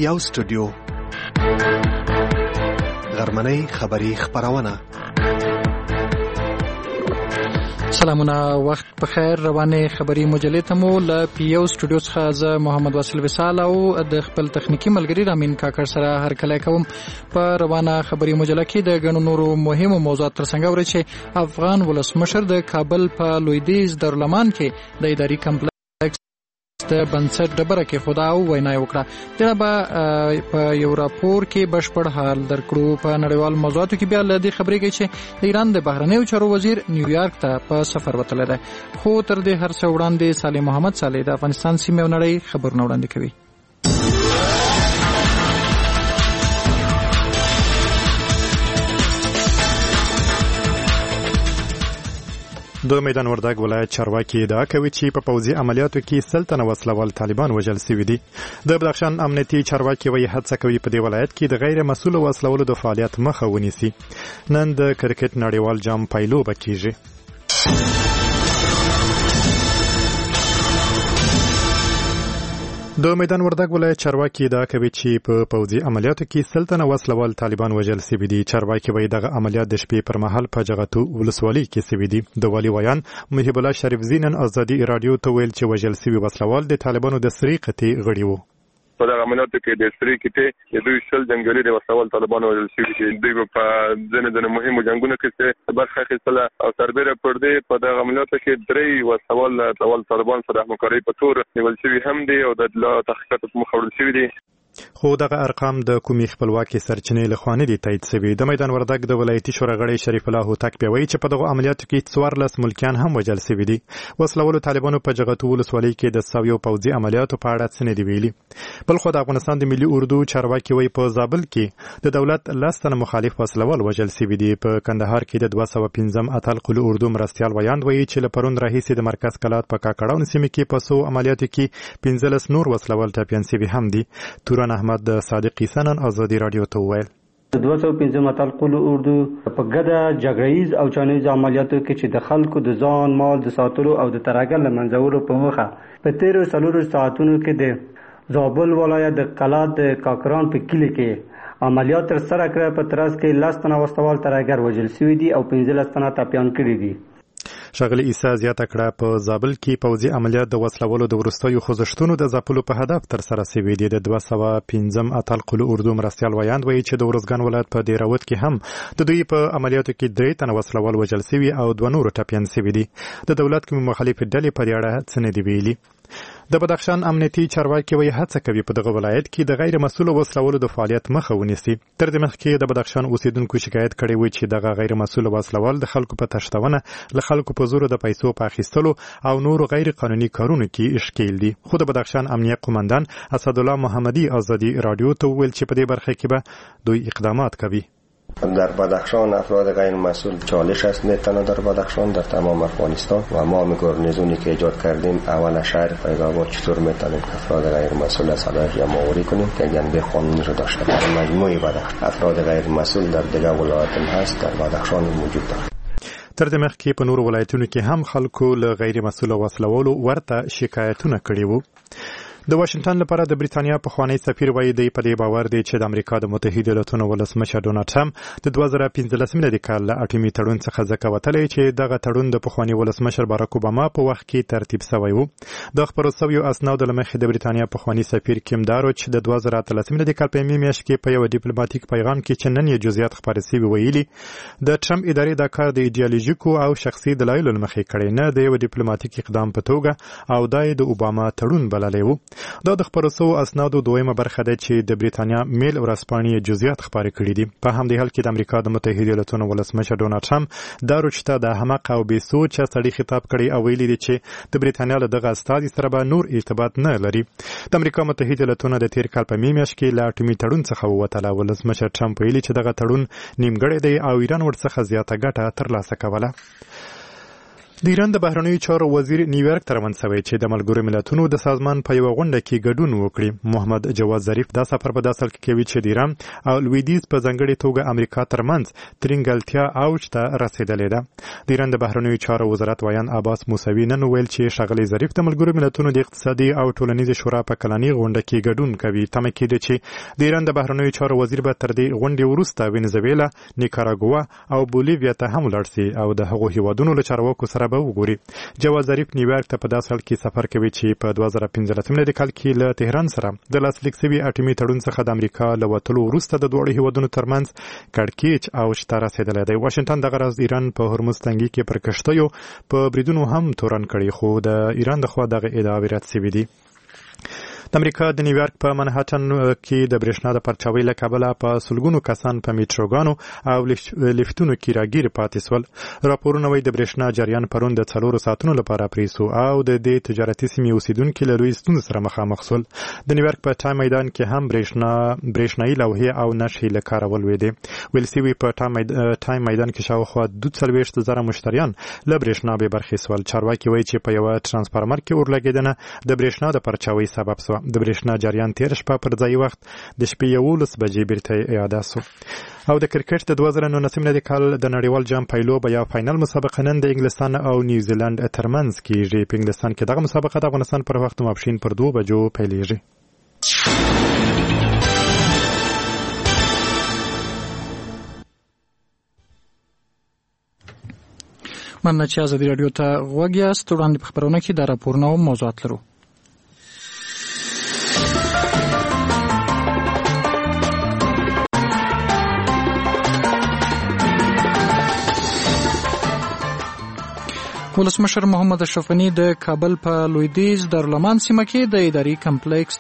پیاو سټوډیو غرمنۍ خبری خبرونه. سلامونه، وخت په خیر. روانه خبری مجلې ته مو له پیاو سټوډیو څخه زه محمد واصل وصال او د خپل تخنیکی ملګری رامین کاکړ سره هرکلی کوم. په روانه خبری مجله کې د غنو نورو مهمو موضوعات ترڅنګ اورئ چې افغان ولسمشر د کابل په لویدیځ دارالمان کې د اداري کمپلیکس د بنسټ ډبره کې خدا او وینا وکړه. جناب په یو راپور کې بشپړ حال درکړو. په نړیوال موضوعاتو کې بیا له دې خبرې کوي چې د ایران د بهرنیو چارو وزیر نیویارک ته په سفر وتلی دی. خو تر دې هر څه وړاندې صالح محمد صالح د افغانستان سیمې او نړۍ خبرونه وړاندې کوي. د میدان وردګ ولایت چارواکي ادعا کوي چې په پوځي عملیاتو کې سلطنه وسلوال طالبان وژل شوي دي. د بدخشان امنیتي چارواکي وایي هڅه کوي په دې ولایت کې د غیر مسؤل وسلوالو د فعالیت مخه ونیسي. نن د کرکټ نړیوال جام پایلوبه کیږي. د میدان وردګ ولایت چارواکي ادعا کوي چې په پوځي عملیاتو کې سلطنه وسلوال طالبان وژل شوي دي. چارواکي وایي دغه عملیات د شپې پر مهال په جغتو ولسوالۍ کې شوي دي. د والي ویان محب الله شریف زینن ازادي رادیو ته ویل چې وژل شوي وسلوال د طالبانو د سری قطې غړي وو. په دغه عملیاتو کې د سری قطې د دوی شل جنگیالي د وسلوال طالبانو وژل شوي دي. دوی په ځینې مهمو جنګونو کې برخه اخیستله او سربیره پر دې په دغه عملیاتو کې 3 وسلوال طالبان سره همکاري په تور نیول شوي هم دي او د تحقیقات په مخ وړل شوي دي. خو دغه ارقام د کومي خپلواکي سرچینې له خوا نه دي تایید شوي. د میدان وردګ د ولایتي شورا غړی شریف الله هوتک پیوي چې په دغه عملیاتو کې 14 ملکیان هم وژل شوي دي. وسلوالو طالبانو په جغتو ولسوالۍ کې د ساویو پوځي عملیاتو په اړه څه نه دی ویلي. بل خو د افغانستان د ملي اردو چارواکي وایي په زابل کې د دولت لاستنه مخالف وسلوال وژل شوي دي. په کندهار کې د 215 اتل قلو اردو مرستيال ویاند وایي چې له پرون راهیسې د مرکز کلات په کاکړاون سیمه کې په سو عملیاتو کې 15 نور وسلوال ټاپیان شوي هم دي. توران احمد د صادق سنن ازادي رادیو ته ویل 215 اتل قلو اردو په ګډه جګړیز او چانیز عملیاتو کې چې د خلکو د ځان مال د ساتلو او د ترهګر له منځورو په موخه په 13 ساعتونو کې د زابل ولایت د کلات د کاکران په کلی کې عملیات تر سره کړ. په ترڅ کې 10 تنه وسوال ترهګر وژل شوي دي او 15 تنه ټپیان کړي دي. شغله عیسی زیاته کړه په زابل کې پوځي عملیات د وسلوالو د ورستیو خوځښتونو د ځپلو په هدف تر سره شوي دي. د 215 اتل قلو اردو مرستيال ویاند وایي چې د ورزګان ولایت په دیراوت کې هم د دوی په عملیاتو کې 3 تنه وسلوال وژل شوي او 2 نور ټپیان شوي دي. د دولت کوم مخالف ډلې په اړه څه نه دی ویلي. د بدخشان امنیتي چارواکي وایي هڅه کوي په دغه ولایت کې د غیر مسؤل وسلوالو د فعالیت مخه ونیسي. تر دې مخکې د بدخشان اوسیدونکو شکایت کړی و چې دغه غیر مسؤل وسلوال د خلکو په تشتونه له خلکو په زور د پیسو په اخیستلو او نور غیر قانوني کارونو کې اشکیل دي. خو د بدخشان امنیت قومندان اسدالله محمدی ازادي رادیو ته ویل چې په دې برخه کې به دوی اقدامات کوي. در بدخشان افراد غیر مسئول 40 است، نه تنها در بدخشان، در تمام افغانستان و ما گارنیزونی که ایجاد کردیم اول شهر فیض‌آباد چطور میتونیم افراد غیر مسئول از صلاحیت ماوری کنیم که جنبه قانونی رو داشته باشیم. مجموعه بدخشان افراد غیر مسئول در دیگر ولایات هم هست، در بدخشان موجود دارد. تر دې مخکې په نورو ولایتونو کې هم خلکو له غیر مسؤل وسلوالو ورته شکایتونه کړي وو. د واشنگټن لپاره د بریتانیا پخوانی سفیر وایي دی په دې باور دی چې د امریکا د متحده ایالاتونو ولسمشر ډونالډ ټرمپ د 2015 میلادي کال له اټومي تړون څخه ځکه وتلی چې دغه تړون د پخوانی ولسمشر باراک اوباما په وخت کې ترتیب شوی و. د خبرو شویو اسنادو له مخې د بریتانیا پخوانی سفیر کیم داروچ د 2013 میلادي کال په میاشت کې په یو ډیپلوماټیک پیغام کې چې نن یې جزئیات خبرې شوي ویلي د ټرمپ ادارې د کار د ایډیالوژیکو او شخصي دلایلو له مخې کړی نه د یو ډیپلوماټیک اقدام په توګه او د اوباما تړون بللی و. دا د خبرو اسنادو دویمه برخه ده چې د بریتانیا میل ورځپاڼې جزئیات خبرې کړي دي. په همدې حال کې د امریکا د متحده ایالاتونو ولسمشر ډونالډ ټرمپ داروچ ته د احمق او بې سوچه سړي خطاب کړی او ویلي دی چې د بریتانیا له دغه استازي سره به نور ارتباط نه لري. د امریکا متحده ایالاتونو د تیر کال په میاشت کې له اټومي تړون څخه ووتله. ولسمشر ټرمپ ویلي چې دغه تړون نیمګړی دی او ایران ورڅخه زیاته ګټه ترلاسه کوله. د ایران د بهرنیو چارو وزیر نیویارک ته روان شوی چې د ملګرو ملتونو د سازمان په یوه غونډه کې ګډون وکړي. محمد جواد ظریف دا سفر په داسې حال کې کوي چې د ایران او لویدیځ په ځانګړې توګه امریکا ترمنځ ترینګلتیا اوج ته رسیدلې ده. د ایران د بهرنیو چارو وزارت ویان عباس موسوي نن ویل چې ښاغلی ظریف د ملګرو ملتونو د اقتصادي او ټولنیزې شورا په کلنۍ غونډه کې ګډون کوي. تمه کېده چې د ایران د بهرنیو چارو وزیر به تر دې غونډې وروسته وینزویلا، نیکاراګوا او بولیویا ته هم لاړ شي او د هغو هیوادونو له چارواکو سره به وګوري. جواد ظریف نیویارک ته په داسې حال کې سفر کوي چې په 2015 میلادي کال کې له تهران سره د لاسلیک شوي اټومي تړون څخه د امریکا له وتلو وروسته د دواړو هیوادونو ترمنځ کړکېچ اوج ته رسېدلی دی. واشنګټن دغه راز ایران په هرمز تنګي کې پر کښتیو په بریدونو هم تورن کړي، خو د ایران دخوا دغه ادعاوې رد شوي دي. د امریکا د نیویارک په منهټن کې د برېښنا د پرچاوۍ له کبله په سلګونو کسان په میټروګانو او لیفتونو کې راګیر پاتې شول. راپورونه وایي د برېښنا جریان پرون د 4 ساعتونو لپاره پرې شو او د دې تجارتي سیمې اوسیدونکي له لویې ستونزې سره مخامخ شول. د نیویارک په ټایم میدان کې هم برېښنایي لوحې او نښې له کاره ولوېدې. ویل شوي په ټایم میدان کې شاوخوا 42,000 مشتریان له برېښنا بې برخې شول. چارواکي وایي چې په یوه ټرانسفارمر کې اورلګېدنه د برېښنا د پرچاوۍ سبب شوه. د برېښنا جریان تیر شپه پر ځایي وخت د شپې 11 بجې بیرته اعاده شو. او د کرکټ د 2019 میلادي کال د نړیوال جام پایلوبه یا فاینل مسابقه نن د انګلستان او نیوزیلند ترمنځ کیږي. په انګلستان کې دغه مسابقه د افغانستان پر وخت ماپښین پر 2 بجو پیلېږي. مننه چې ازادي راډیو ته غوږ یاست. وړاندې په خبرونه کې د راپورونو او موضوعات لرو. ولسمشر محمد اشرف غني د کابل په لویدیځ دارالامان سیمه کې د اداري کمپلیکس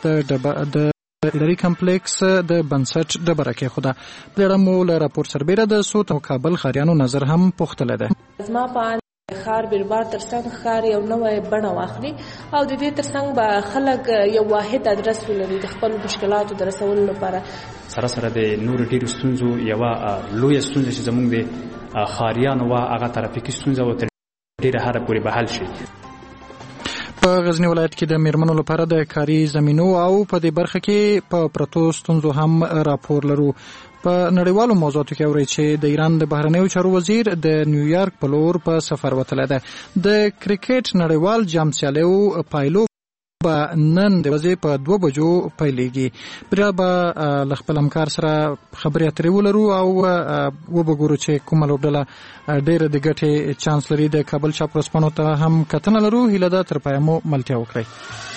د بنسټ ډبره کېښوده. په اړه مو له راپور سربیره د صوت او کابل ښاریانو نظر هم پوښتلی دی. زما په ښار بیربار ترڅنګ ښار یو نوی بڼه واخلي او د دې ترڅنګ به خلک یو واحد ادرس ولري د خپل مشکلاتو د رسولو لپاره. سره د نور ډیرو ستونزو یوه لویه ستونزه چې زموږ د ښاریانو وه هغه ترافیکي ستونزه و ډیره هره پورې به حل شي. په غزنی ولایت کې د میرمنو لپاره د کاري زمینو او په دې برخه کې په پرتو ستونزو هم راپور لرو. په نړیوالو موضوعاتو کې اورئ چې د ایران د بهرنیو چارو وزیر د نیویارک په لور په سفر وتلی دی. د کرکټ نړیوال جام سیالیو پایلو به نن د ورځې په 2 بجو پیلېږي. بیا به له خپل همکار سره خبرې اترې ولرو او وبګورو چې کومه لوبډله ډېره د ګټې چانس لري. د کابل چاپ ورځپاڼو ته هم کتنه لرو. هیله ده تر پایه مو ملتیا وکړئ.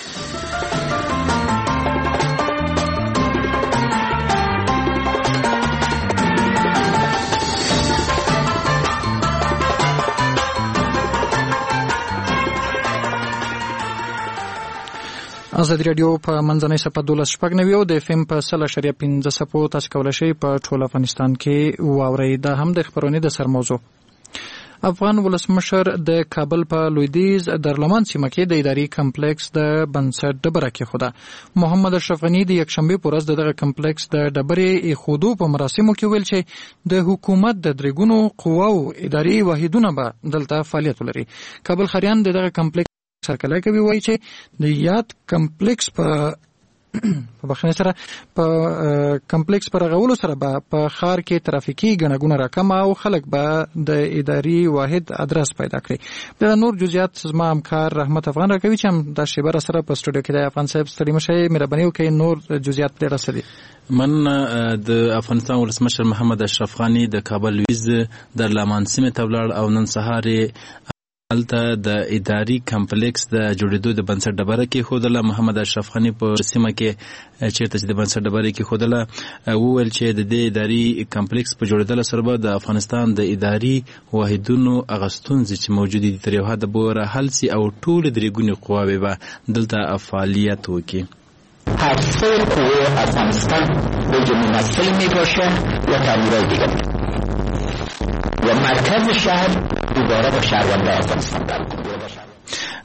ازادي راډیو په منځنۍ صفحه 12.9 او د FM په 100.5 صفحو تاسو کولی شئ په ټول افغانستان کې واورئ. دا هم د خبرونې د سر موضوع. افغان ولسمشر د کابل په لویدیځ دارالامان سیمه کې د اداري کمپلیکس د بنسټ ډبره کېښوده. محمد اشرف غني د یکشنبې په ورځ دغه کمپلیکس د ډبرې ایښودو په مراسمو کې ویل چې د حکومت د درېګونو قواو اداري واحدونه به دلته فعالیت ولري. کابل ښاریان دغه کمپلیکس سرکله کوي. وایي چې د یاد کمپلیکس په بخښنې سره په کمپلیکس پر رغولو سره به په ښار کې ترافیکي ګڼه راکم او خلک به د اداري واحد ادرس پیدا کړي. د نور جزئیات زما همکار رحمت افغان راکوي چې هم د شیبه سره په سټوډیو کې د افغان صاحب ستړي مشئ مهرباني وکړئ نور جزئیات پرې رسوي. من د افغانستان ولسمشر محمد اشرف غني د کابل لویدیځ دارالامان سیمې ته ولاړ او نن سهار هلته د اداري کمپلیکس د جوړېدو د بنسټ ډبره کېښودله. محمد اشرف غني په سیمه کې چیرته چې د بنسټ ډبره کېښودله وویل چې د دې اداري کمپلیکس په جوړېدلو سره به د افغانستان د اداري واحدونو هغه ستونزې چې موجودې دي تر یو حده پورې حل سي او ټولې درېګونې قواوې به دلته فعالیت وکړي. هسته قوه افغانستان به ممثل میباشه و تعمیرات دیگر و مرکز شهر دوباره با شهروندان افغانستان برگزار.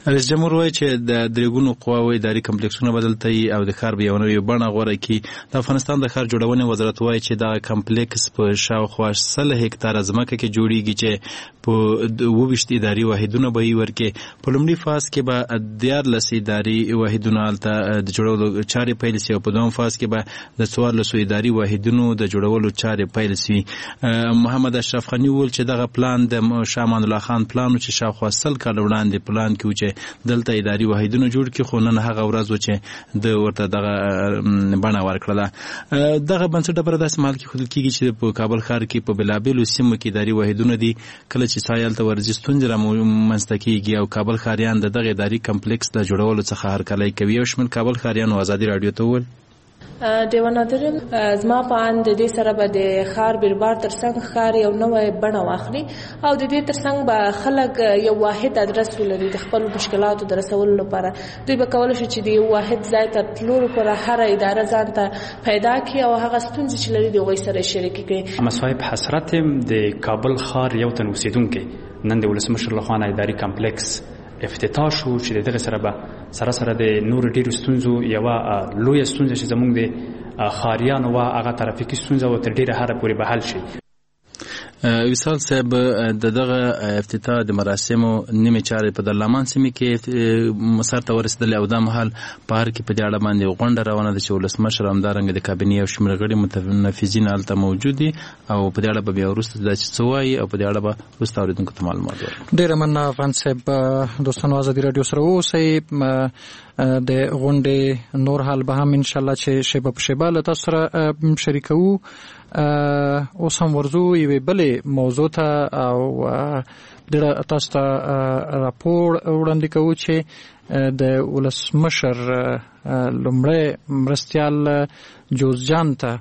رئیس جمهور وایي چې د درېګونو قواوو اداري کمپلیکسونه بدلتي او د ښار به یو نوې بڼه غوره کړي. د افغانستان د ښار جوړونې وزارت وایي چې دا کمپلیکس په شاوخوا 100 هکتاره ځمکه کې جوړیږي چې په 22 اداري واحدونه به یې ورکړي. په لومړي فاز کې به 14 اداري واحدونه هلته د جوړولو چارې پیل شي او په دویم فاز کې به د 14 اداري واحدونو د جوړولو چارې پیل شي. محمد اشرف غني وویل چې دغه پلان د شاه امان الله خان پلان چې شاوخوا 100 کال وړاندې پلان کې و چې دلته اداري واحدونه جوړ کړي، خو نن هغه ورځ و چې د ورته دغه بڼه ورکړله. دغه بنسټ ډبره داسې مهال کې ښودل کېږي چې په کابل ښار کې په بېلابېلو سیمو کې اداري واحدونه دي. کله چې سایه هلته ورځي ستونزې رامنځته کېږي او کابل ښاریان د دغه اداري کمپلیکس د جوړولو څخه هرکلی کوي. یو شمېر کابل ښاریانو ازادي راډیو ته وویل دیوه نادرم زما په اند د دې سره به د ښار بیربار ترڅنګ ښار یو نوې بڼه واخلي او د دې ترڅنګ به خلک یو واحد ادرس ولري د خپل مشکلاتو د رسولو لپاره. دوی به کولی شي چې د یو واحد ځای ته تلو لپاره هر اداره ځان ته پیدا کړي او هغه ستونزې چې لري د هغوی سره شریکې کړي. مصاحب حسرت د کابل ښار یو تن اوسېدونکی نن د ولسمشر لخوا اداري کمپلیکس افتتاح شو چې دغه سره به سره د نور ډیرو ستونزو یوه لویه ستونزه چې زموږ د ښاریانو وه هغه ترافیکي ستونزه و تر ډیره حده پورې به حل شي. وصال صاحب د دغه افتتاح د مراسمو نیمه چارې په دلامان سیمه کې سر ته ورسېدلې او دا مهال په هر کې په دې اړه باندې غونډه روانه ده چې ولسمشر همدارنګه د کابینې او شمېر غړي متنفذین هلته موجود دي او په دې اړه به بیا وروسته داسې څه وایي او په دې اړه به وروسته اورېدونکو ته معلومات ورکړي. ډېره مننه افغان صاحب. دوستانو ازادي راډیو سره اوسئ. د غونډې نور حال به هم انشاءالله چې شیبه په شیبه له تاسو سره شریکوو. اوس هم ورځو یوې بلې موضوع ته او ډېره تاسو ته راپور وړاندې کوو چې د ولسمشر لومړی مرستیال جوزجان ته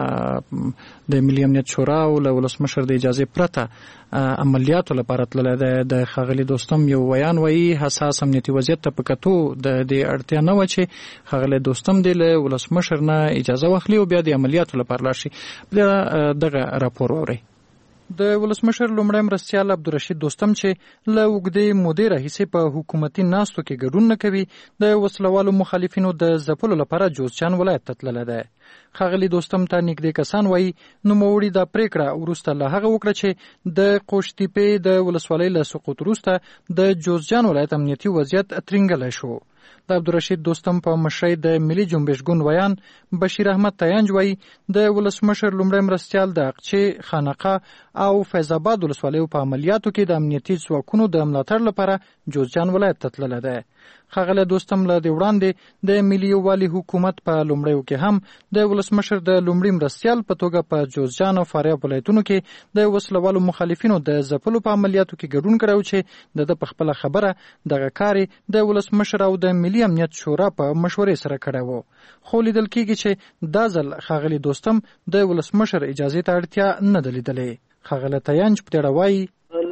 د ملي امنیت شورا او له ولسمشر د اجازې پرته عملیاتو لپاره تللی دی. د ښاغلي دوستم یو ویان وایي حساس امنیتي وضعیت ته په کتو د دې اړتیا نه وه چې ښاغلی دوستم دی له ولسمشر نه اجازه واخلي او بیا د عملیاتو لپاره لاړ شي. دغه راپور واورئ. د ولسمشر لومړی مرستیال عبدالرشید دوستم چې له اوږدې مودې راهیسې په حکومتي ناستو کې ګډون نه کوي، د وسلوالو مخالفینو د ځپلو لپاره جوزجان ولایت ته تللی دی. ښاغلي دوستم ته نږدې کسان وایي نوموړي دا پریکړه وروسته له هغه وکړه چې د قوشتیپې د ولسوالۍ له سقوط وروسته د جوزجان ولایت امنیتي وضعیت ترینګلی شو. د عبدالرشید دوستم په مشرۍ د ملي جنبش ګوند ویان بشیر احمد تیانج وایي د ولسمشر لومړی مرستیال د اقچې، خانقاه او فیض آباد ولسوالیو په عملیاتو کې د امنیتي ځواکونو د ملاتړ لپاره جوزجان ولایت ته تللی دی. ښاغلی دوستم له دې وړاندې د ملي یووالي حکومت په لومړیو کې هم د ولسمشر د لومړي مرستیال په توګه په جوزجان او فاریاب ولایتونو کې د وسلوالو مخالفینو د ځپلو په عملیاتو کې ګډون کړی چې د ده په خپله خبره دغه کار د ولسمشر او د ملي امنیت شورا په مشورې سره کړی و. خو لیدل کېږي چې دا ځل ښاغلي دوستم د ولسمشر اجازې ته اړتیا نه ده لیدلې. ښاغلی تیانج په دې اړه وایي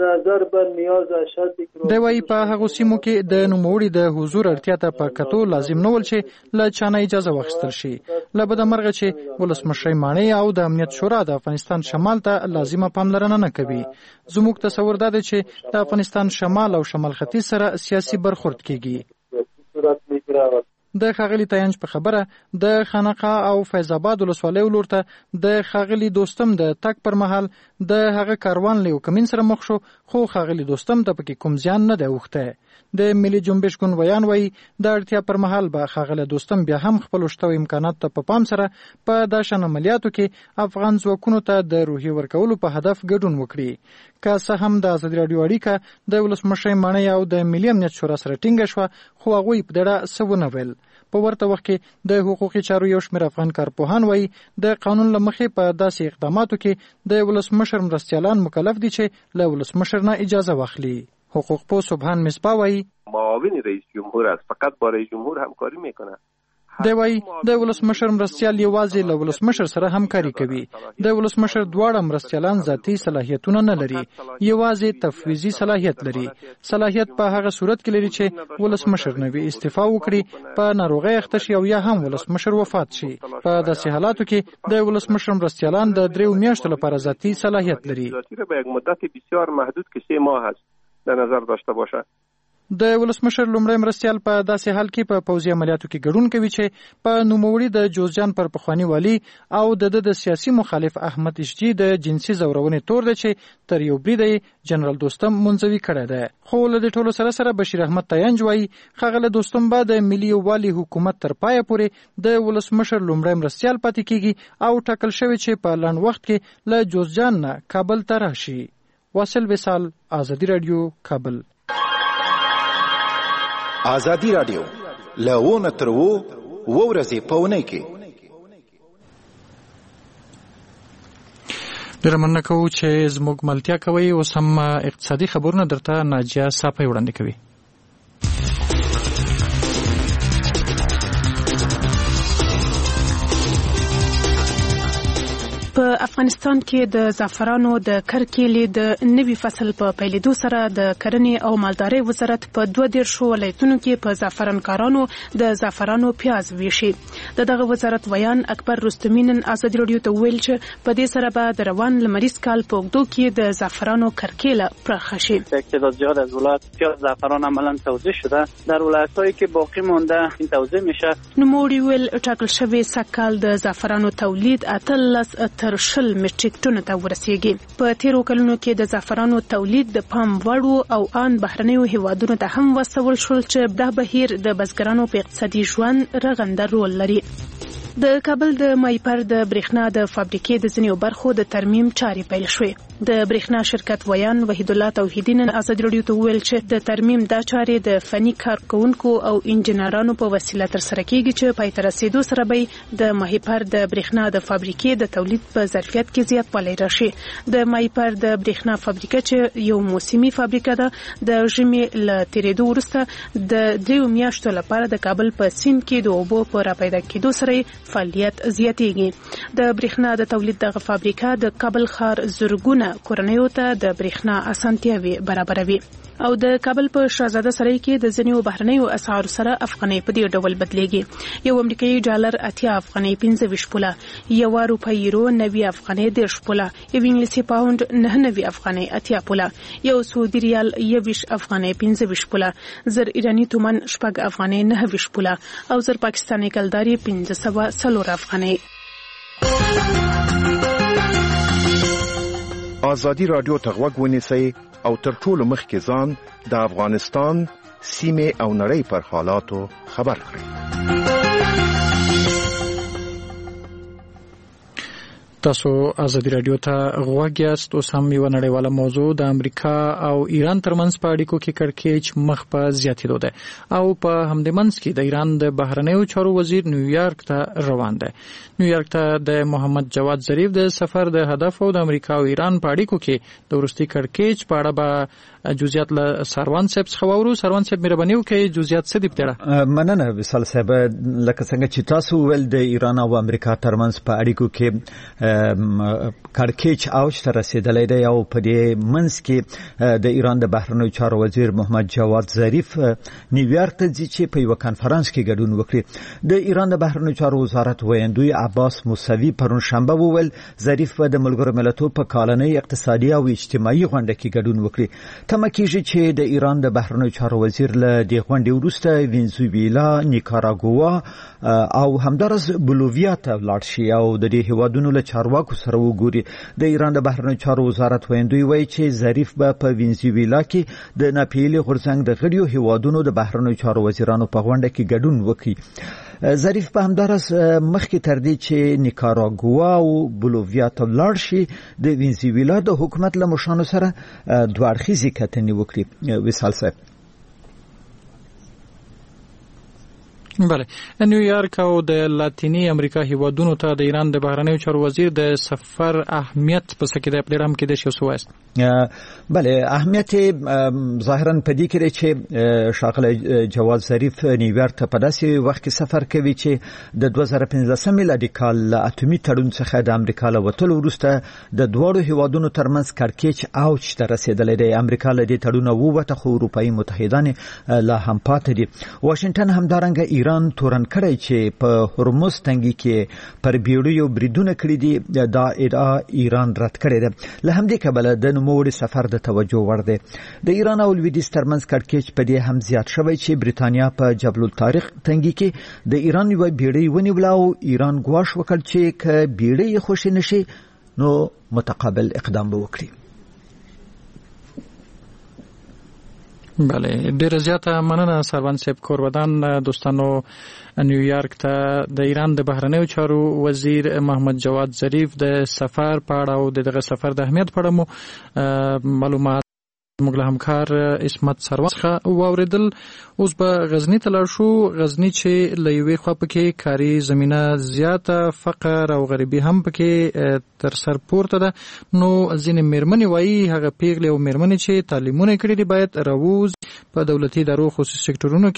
دی وایي په هغو سیمو کې د نوموړي د حضور اړتیا ته په کتو لازم نه ول چې له چا نه اجازه واخیستل شي، له بده مرغه چې ولسمشرۍ ماڼۍ او د امنیت شورا د افغانستان شمال ته لازمه پاملرنه نه کوي. زموږ تصور دا دی چې د افغانستان شمال او شمال ختیځ سره سیاسي برخورد کېږي. د ښاغلي تیانج په خبره د خانقاه او فیض آباد ولسوالیو لور ته د ښاغلي دوستم د تګ پر مهال د هغه کاروان له یو کمین سره مخ شو، خو ښاغلي دوستم ته پکې کوم زیان نه دی اوښتی. د ملي جنبش ګوند ویان وایي د اړتیا پر مهال به ښاغلی دوستم بیا هم خپلو شته امکاناتو ته په پام سره په دا شان عملیاتو کې افغان ځواکونو ته د روحیې ورکولو په هدف ګډون وکړي. که څه هم د ازادي راډیو اړیکه د ولسمشرۍ ماڼۍ او د ملي امنیت شورا سره ټینګه شوه، خو هغوی په دې اړه څه ونه ویل. په ورته وخت کې د حقوقي چارو یو شمېر افغان کارپوهان وایي د قانون له مخې په داسې اقداماتو کې د ولسمشر مرستیالان مکلف دي چې له ولسمشر نه اجازه واخلي. حقوق پو سبحان مصباح وایي معاون رئیس جمهور است، فقط با رئیس جمهور همکاری میکنه. دی وایي د ولسمشر مرستیال یوازې له ولسمشر سره همکاري کوي. د ولسمشر دواړه مرستیالان ذاتي صلاحیتونه نه لري، یوازې تفویضي صلاحیت لري. صلاحیت په هغه صورت کې لري چې ولسمشر نوی استعفا وکړي، په ناروغۍ اخته شي او یا هم ولسمشر وفات شي. په داسې حالاتو کې د ولسمشر مرستیالان د 3 میاشتو لپاره ذاتي صلاحیت لري. به یک مدت بسیار محدود که 3 ماه است در نظر داشته باشه. د ولسمشر لومړی مرستیال په داسې حال کې په پوځي عملیاتو کې ګډون کوي چې په نوموړي د جوزجان پر پخوانی والی او د سیاسي مخالف احمد اشجی د جنسي زورونې تور ده چې تر یو بریده جنرال دوستم منځوي کړی ده. خو له دې ټولو سره سره بشیر احمد تاینج وایي ښاغلی دوستم به د ملي یووالي حکومت تر پایه پورې د ولسمشر لومړی مرستیال پاتې کیږي او ټاکل شوی چې په لنډ وخت کې له جوزجان نه کابل ته راشي. واصل وصال، آزادی رادیو، کابل. آزادی رادیو لونه تر وو ورځې په اونۍ کې ډېره مننه کوو چې زموږ ملتیا کوئ. اوس هم اقتصادي خبرونه درته ناجیه صافی وړاندې کوي. په افغانستان کې د زعفرانو د کرکیلې د نوي فصل په پیلېدو سره د کرنې او مالدارۍ وزارت په 22 ولایتونو کې په زعفرانکارانو د زعفرانو پیاز ویشي. دغه وزارت ویان اکبر رستمی نن آزادي رادیو ته ویل چې په دې سره به د روان لمریز کال په اوږدو کې د زعفرانو کرکیله پراخه شي. تعداد زیاد از ولایت پیاز زعفران عملا توزیع شده، در ولایت‌هایی که باقی مونده این توزیع میشه. نوموړي ویل ټاکل شوی سږکال د زعفرانو تولید 18 تر 10 میټریک ټنو ته ورسیږي. په تیرو کلونو کې د زعفرانو تولید د پام وړ او ان بهرنیو هیوادونو ته هم وسول شول چې دا بهیر د بزګرانو په اقتصادي ژوند رغنده رول لري. د کابل د مایپر د برېښنا د فابریکې د ځینو برخو د ترمیم چارې پیل شوې. د برېښنا شرکت ویان وحید الله توحیدی نن آزادي رادیو ته ویل چې د ترمیم دا چارې د فني کارکونکو او انجنیرانو په وسیله ترسره کیږي چې پای ته رسیدو سره به د مایپر د برېښنا د فابریکې د تولید په ظرفیت کې زیاتوالی راشي. د مایپر د برېښنا فابریکه چې یو موسمي فابریکه ده، د ژمي له تیریدو وروسته د 3 میاشتو لپاره د کابل په سیند کې د اوبو په راپیدا کېدو سره فعالیت زیاتېږي. د برېښنا د تولید دغه فابریکه د کابل ښار زرګونه کورنیو ته د برېښنا اسانتیاوې برابروي. او د کابل په شاهزاده سرای کې د ځینو بهرنیو اسعارو سره افغانۍ په دې ډول بدلېږي. یو امریکایي ډالر 80 افغانۍ 25 پوله، یو روپۍ یورو 90 افغانۍ 10 پوله، یو انګلیسي پاوند 99 افغانۍ 80 پوله، یو سعودي ریال 20 افغانۍ 15 پوله، زر ایرانی تومان 6 افغانۍ 9 پوله او زر پاکستاني کلداري 504 افغانۍ. آزادی رادیو ته غوږ ونیسئ او تر ټولو مخکې ځان د افغانستان سیمې او نړۍ پر حالاتو خبر کړئ. تاسو آزادي رادیو ته غوږ یاست. اوس هم یو نړیواله موضوع د امریکا او ایران ترمنځ په اړیکو کې کړکېچ مخ په زیاتېدو ده او په همدې منځ کې د ایران د بهرنیو چارو وزیر نیویارک ته روان دی. نیویارک ته د محمد جواد ظریف د سفر د هدف او د امریکا او ایران په اړیکو کې د وروستي کړکېچ په اړه به جزئیات له سروان صاحب څخه واورو. سروان صاحب مهرباني وکړئ جزئیات څه دي پټه؟ مننه وصال صاحب. لکه څنګه چې تاسو ول د ایران او امریکا ترمنځ په اړیکو کې کړکېچ اوج ته رسیدلی دی او په دې منځ کې د ایران د بهرنیو چارو وزیر محمد جواد ظریف نیویارک ته ځي چې په یو کانفرنس کې ګډون وکړي. د ایران د بهرنیو چارو وزارت ویاندوی عباس موسوي پرون شنبه وویل ظریف د ملګرو ملتونو په کالنۍ اقتصادي او اجتماعي غونډه کې ګډون وکړي. تمه کېږي چې د ایران د بهرنیو چارو وزیر له دې غونډې وروسته وینزویلا، نیکاراګوا او همدارس بولوویا ته لاړ شي او د دې هیوادونو له چارواکو سره وګوري. د ایران د بهرنیو چارو وزارت ویاندوی وایي چې ظریف به په وینزویلا کې د ناپیلي غورځنګ د غړیو هیوادونو د بهرنیو چارو وزیرانو په غونډه کې ګډون وکړي. ظریف په همدارس مخکې تر دې چې نیکاراګوا او بولوویا ته لاړ شي د وینزویلا د حکومت له مشرانو سره دوه اړخیزې کتنې وکړي. وصال صاحب. بله، نیویارک او د لاتینی امریکا هیوادونو ته د ایران د بهرنیو چارو وزیر د سفر اهمیت په څه کې د پلیرام کې د شو سوست؟ بله، اهمیت ظاهرا په دې کې چې ښاغلی جواد ظریف نیویارک ته په داسې وخت کې سفر کوي چې د 2015 میلادي کال له اټومي تړون څخه د امریکا له وتلو وروسته د دواړو هیوادونو ترمنځ کړکېچ اوج ته رسېدلی دی. امریکا له دې تړونه ووته خو اروپایي متحدان لا هم پاتې دي. واشنګټن همدارنګه ایران تورن کړی چې په هرمز تنګي کې پر بیړیو بریدونه کړی دي دا ادعا ایران رد کړې ده. له همدې کبله د نوموړي سفر د توجه وړ دی. د ایران او لویدیځ ترمنځ کړکېچ په دې هم زیات شوی چې بریتانیا په جبل الطارق تنګي کې د ایران یوه بیړۍ ونیوله او ایران ګواښ وکړ چې که بیړۍ خوشې نشي نو متقابل اقدام به وکړي. بله، ډیره زیاته مننه سروان صاحب کورودان. دوستانو، نیویارک ته د ایران د بهرنیو چارو وزیر محمد جواد ظریف د سفر په اړه او دغه سفر د اهمیت په اړه مو معلومات موږ له همکار اسمت سروان څخه واوریدل. اوس به غزنی ته لاړ شو. غزنی چې له یوې خوا پکې کاري زمینه زیاته، فقر او غریبي هم پکې تر سر پورته ده. نو ځینې میرمنې وایي هغه پیغلې او میرمنې چې تعلیمونه یې کړي دي باید راووز په دولتي ادارو خصوصي سکتورونو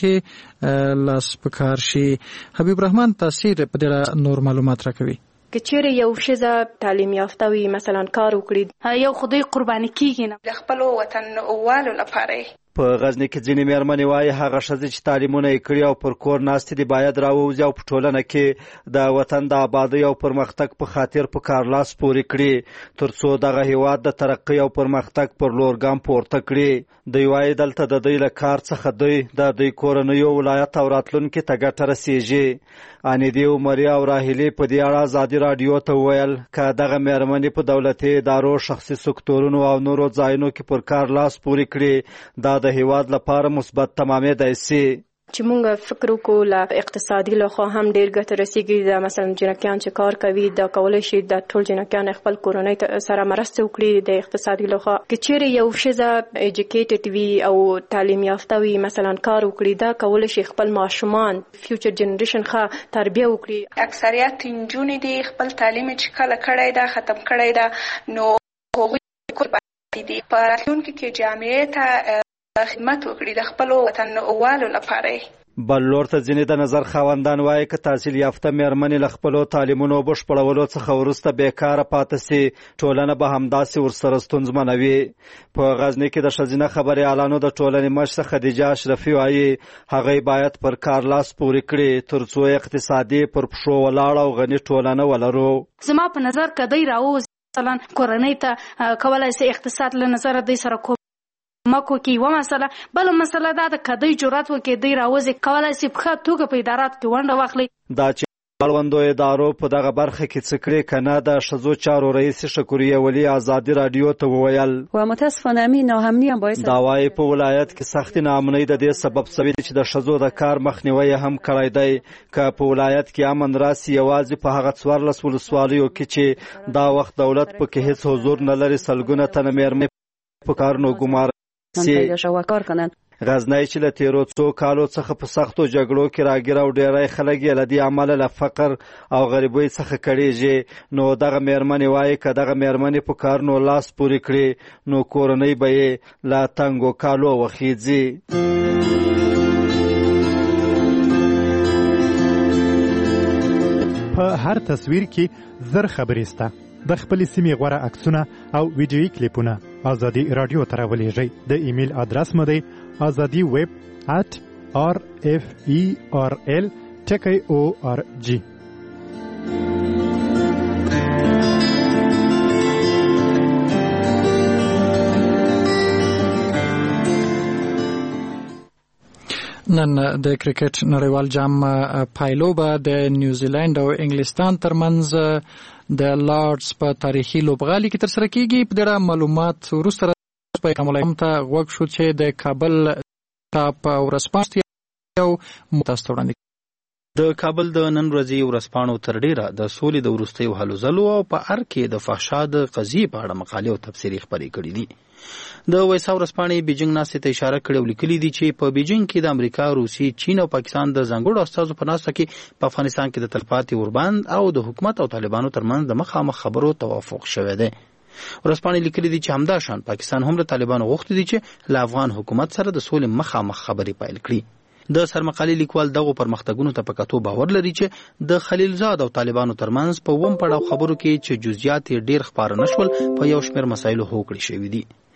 کې لاس په کار شي. حبیب رحمان تاثیر په دې نور معلومات راکوي. که چیرې یو ښځه تعلیم یافته وي، مثلا کار وکړي، یو خدای قرباني کیږي نه د خپل وطن والو لپاره. په غزنی کې ځینې میرمنې وایي هغه ښځې چې تعلیمونه یې کړي او پر کور ناستې دي باید راووځي او په ټولنه کې د وطن د آبادۍ او پرمختګ په خاطر په کار لاس پورې کړي تر څو دغه هیواد د ترقۍ او پرمختګ پر لور ګام پورته کړي. دوی وایي دلته د دوی له کار څخه دوی کورنیو ولایت او راتلونکي ته ګټه رسیږي. انیدي عمري او راهیلي په دې اړه ازادي راډیو ته وویل که دغه میرمنې په دولتي ادارو، شخصي سکتورونو او نورو ځایونو کې پر کار لاس پورې کړي دا د هیواد لپاره مثبت تمامېدای سي. چې مونږ فکر وکړو له اقتصادي لخوا هم ډېر ګټه رسیږي. دا مثلا جنکیان چې کار کوي دا کولی شي د ټول جنکیان خپل کورنۍ سره مرسته وکړي د اقتصادي لخوا. که چیرې یو ښځه ایجوکیټډ وي او تعلیم یافته وي، مثلا کار وکړي، دا کولی شي خپل ماشومان فیوچر جنریشن ښه تربیه وکړي. اکثریت نجونې دي خپل تعلیم چې کله کړی دا ختم کړی دا، نو هغوی قرباني دي په راتلونکي کې جامعې ته خدمت وکړي د خپل وطن والو لپاره. بل لور ته ځینې د نظر خاوندان وایي که تحصیل یافته میرمنې له خپلو تعلیمونو بشپړولو څخه وروسته بیکاره پاتې سي ټولنه به همداسې ورسره ستونزمنه وي. په غزني کې د ښځینه خبریالانو د ټولنې مشره خدیجه اشرفي وایي هغوی باید پر کار لاس پورې کړي تر څو اقتصادي پر پښو ولاړه او غني ټولنه ولرو. زما په نظر که دی راووځي مثلا کورنۍ ته کولی سي اقتصاد له نظره دی سره مکو کې یوه مسله. بله مسله دا د که دوی جرأت وکړي دوی راوځي کولی سي په ښه توګه په اداراتو کې ونډه واخلي. دا چې اړوندو ادارو په دغه برخه کې څه کړي که نه، د ښځو چارو رئیس شکوریه ولي ازادي راډیو ته وویل و متاسفانه همین ناامني هم باعث دا وایي په ولایت کې سختې ناامنۍ د دې سبب شوي دي چې د ښځو د کار مخنیوی هم کړی دی. که په ولایت کې امن راسي یوازې په هغه 14 ولسوالیو کې چې دا وخت دولت پکې هیڅ حضور نه لري سلګونه تنه میرمنې په کارونو ګمار غزنی چې له تیرو څو کالو څخه په سختو جګړو کې راګیر او ډیری خلک یې له دې امله له فقر او غریبۍ څخه کړېږي. نو دغه میرمنې وایي که دغه میرمنې په کارونو لاس پورې کړي نو کورنۍ به یې له تنګو کالو وخیځي. په هر تصویر کې زر خبرې سته. د خپل سیمې غوره عکسونه او ویډیویي کلیپونه ازادي رادیو ته راولېږئ. د ایمیل ادرس مو دی azadiweb@rferl.org. نن د کرکټ نړیوال جام پایلوبه د نیوزیلند او انګلستان ترمنځ د لارډز په تاریخي لوبغالي کې ترسره کیږي. په دې اړه معلومات وروسته په کومه ته غوږ شو چې د کابل ټاپ ورځپاڼې یو متاسف وړاندې د کابل د نن ورځې ورځپاڼو تر ډیره د سولې د وروستیو هلو ځلو او په ار کې د فحشا د قضیې په اړه مقالې او تبصرې خپرې کړې دي. د ویسا ورځپاڼې بیجینګ ناستې ته اشاره کړې او لیکلي دي چې په بیجینګ کې د امریکا، روسیې، چین او پاکستان د ځانګړو استازو په ناسته کې په افغانستان کې د تلپاتې اوربند او د حکومت او طالبانو ترمنځ د مخامخ خبرو توافق شوی دی. ورځپاڼې لیکلي دي چې همداشان پاکستان هم له طالبانو غوښتي دي چې له افغان حکومت سره د سولې مخامخ خبرې پیل کړي. د سرمقالې لیکوال دغه پرمختګونو ته په کتو باور لري چې د خلیلزاد او طالبانو ترمنځ په ووم پړاو خبرو کې چې جزئیات ډیر خبره نشول په یو شمېر مسایلو هوکړې شوې دي.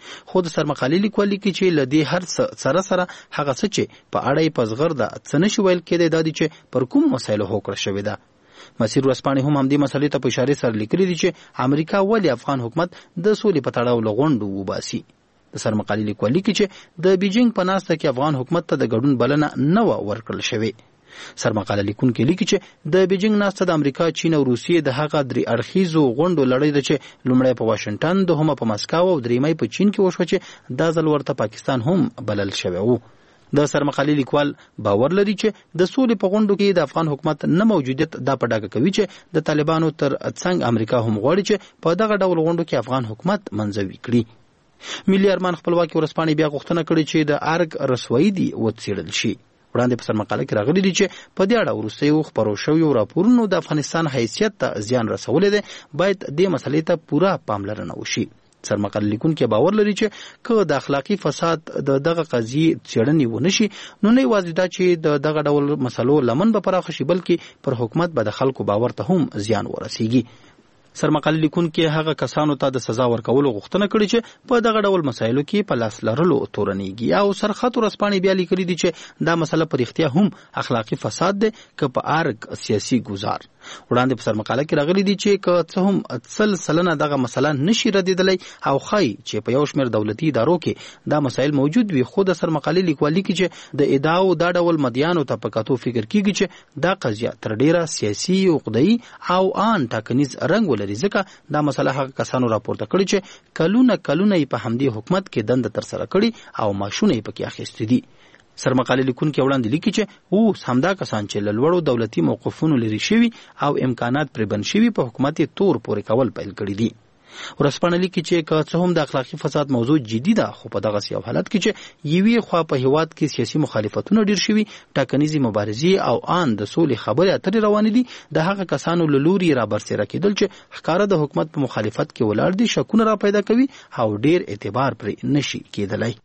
خو د سرمقالې لیکوالي کې چې لدی هر سره هغه څه چې په اړه په زغر د څنش ویل کېده د دې چې پر کوم مسایلو هوکړه شوې ده. مسیر ورځپاڼې هم همدې مسلې ته په اشاره سره لیکلي دي چې امریکا ولې افغان حکومت د سولې په تړاو لغونډو وباسي. د سرمقالې لیکوالي کې چې د بیجینګ په ناسته کې افغان حکومت ته د ګډون بلنه نه ورکړل شوې. سرمقاله لیکونکي لیکي چې د بیجینګ ناسته د امریکا، چین او روسیې د هغه درې اړخیزو غونډو لړۍ ده چې لومړی په واشنگټن، دوهمه په مسکو او دریمه په چین کې وشوه چې دا ځل ورته پاکستان هم بلل شوی و. د سرمقالې لیکوال باور لري چې د سولې په غونډو کې د افغان حکومت نه موجودیت دا په ډاګه کوي چې د طالبانو تر څنګ امریکا هم غواړي چې په دغه ډول غونډو کې افغان حکومت منځوي کړي. ملي ارمان خپلواکي ورځپاڼې بیا غوښتنه کړې چې د ارګ رسوایی دي وڅېړل شي. وړاندې په سرمقاله کې راغلي دي چې په دې اړه وروستیو خپرو شویو راپورونو د افغانستان حیثیت ته زیان رسولی دی، باید دې مسلې ته پوره پاملرنه وشي. سرمقاله لیکونکي باور لري چې که د اخلاقي فساد د دغه قضیې څېړنې ونه شي نو نه یوازې دا چې د دغه ډول مسلو لمن به پراخه شي بلکې پر حکومت به د خلکو باور ته هم زیان ورسیږي. سرمقاله لیکونکي هغه کسانو ته د سزا ورکولو غوښتنه کړې چې په دغه ډول مسایلو کې په لاس لرلو تورنېږي. او سرخط ورځپاڼې بیا لیکلي دي چې دا مسله په رښتیا هم اخلاقي فساد دی که په ارګ سیاسي ګزار. وړاندې په سرمقاله کې راغلي دي چې که څه هم 100% دغه مسله نشي ردېدلی او ښایي چې په یو شمېر دولتي ادارو کې دا مسایل موجود وي، خو د سرمقالې لیکوالي کې چې د ادعاو دا ډول مدیانو ته په کتو فکر کېږي چې دا قضیه تر ډېره سیاسي، عقده‌ایي او آن ټاکنیز رنګ ولري، ځکه دا مسله هغه کسانو راپورته کړي چې کلونه یې په همدې حکومت کې دنده ترسره کړي او معاشونه یې پکې اخیستي دي. سرمقاله لیکونکي وړاندې لیکي چې اوس همدا کسان چې له لوړو دولتي موقفونو لرې شوي او امکانات پرې بند شوي په حکومت یې تور پورې کول پیل کړي دي. ورځپاڼه لیکي چې که څه هم د اخلاقي فساد موضوع جدي ده، خو په دغسې یو حالت کې چې یوې خوا په هیواد کې سیاسي مخالفتونه ډېر شوي، ټاکنیزې مبارزې او آن د سولې خبرې اترې روانې دي، د هغه کسانو له لوري رابرسېره کېدل چې ښکاره د حکومت په مخالفت کې ولاړ دي شکونه را پیدا کوي او ډېر اعتبار پرې نشي کېدلی.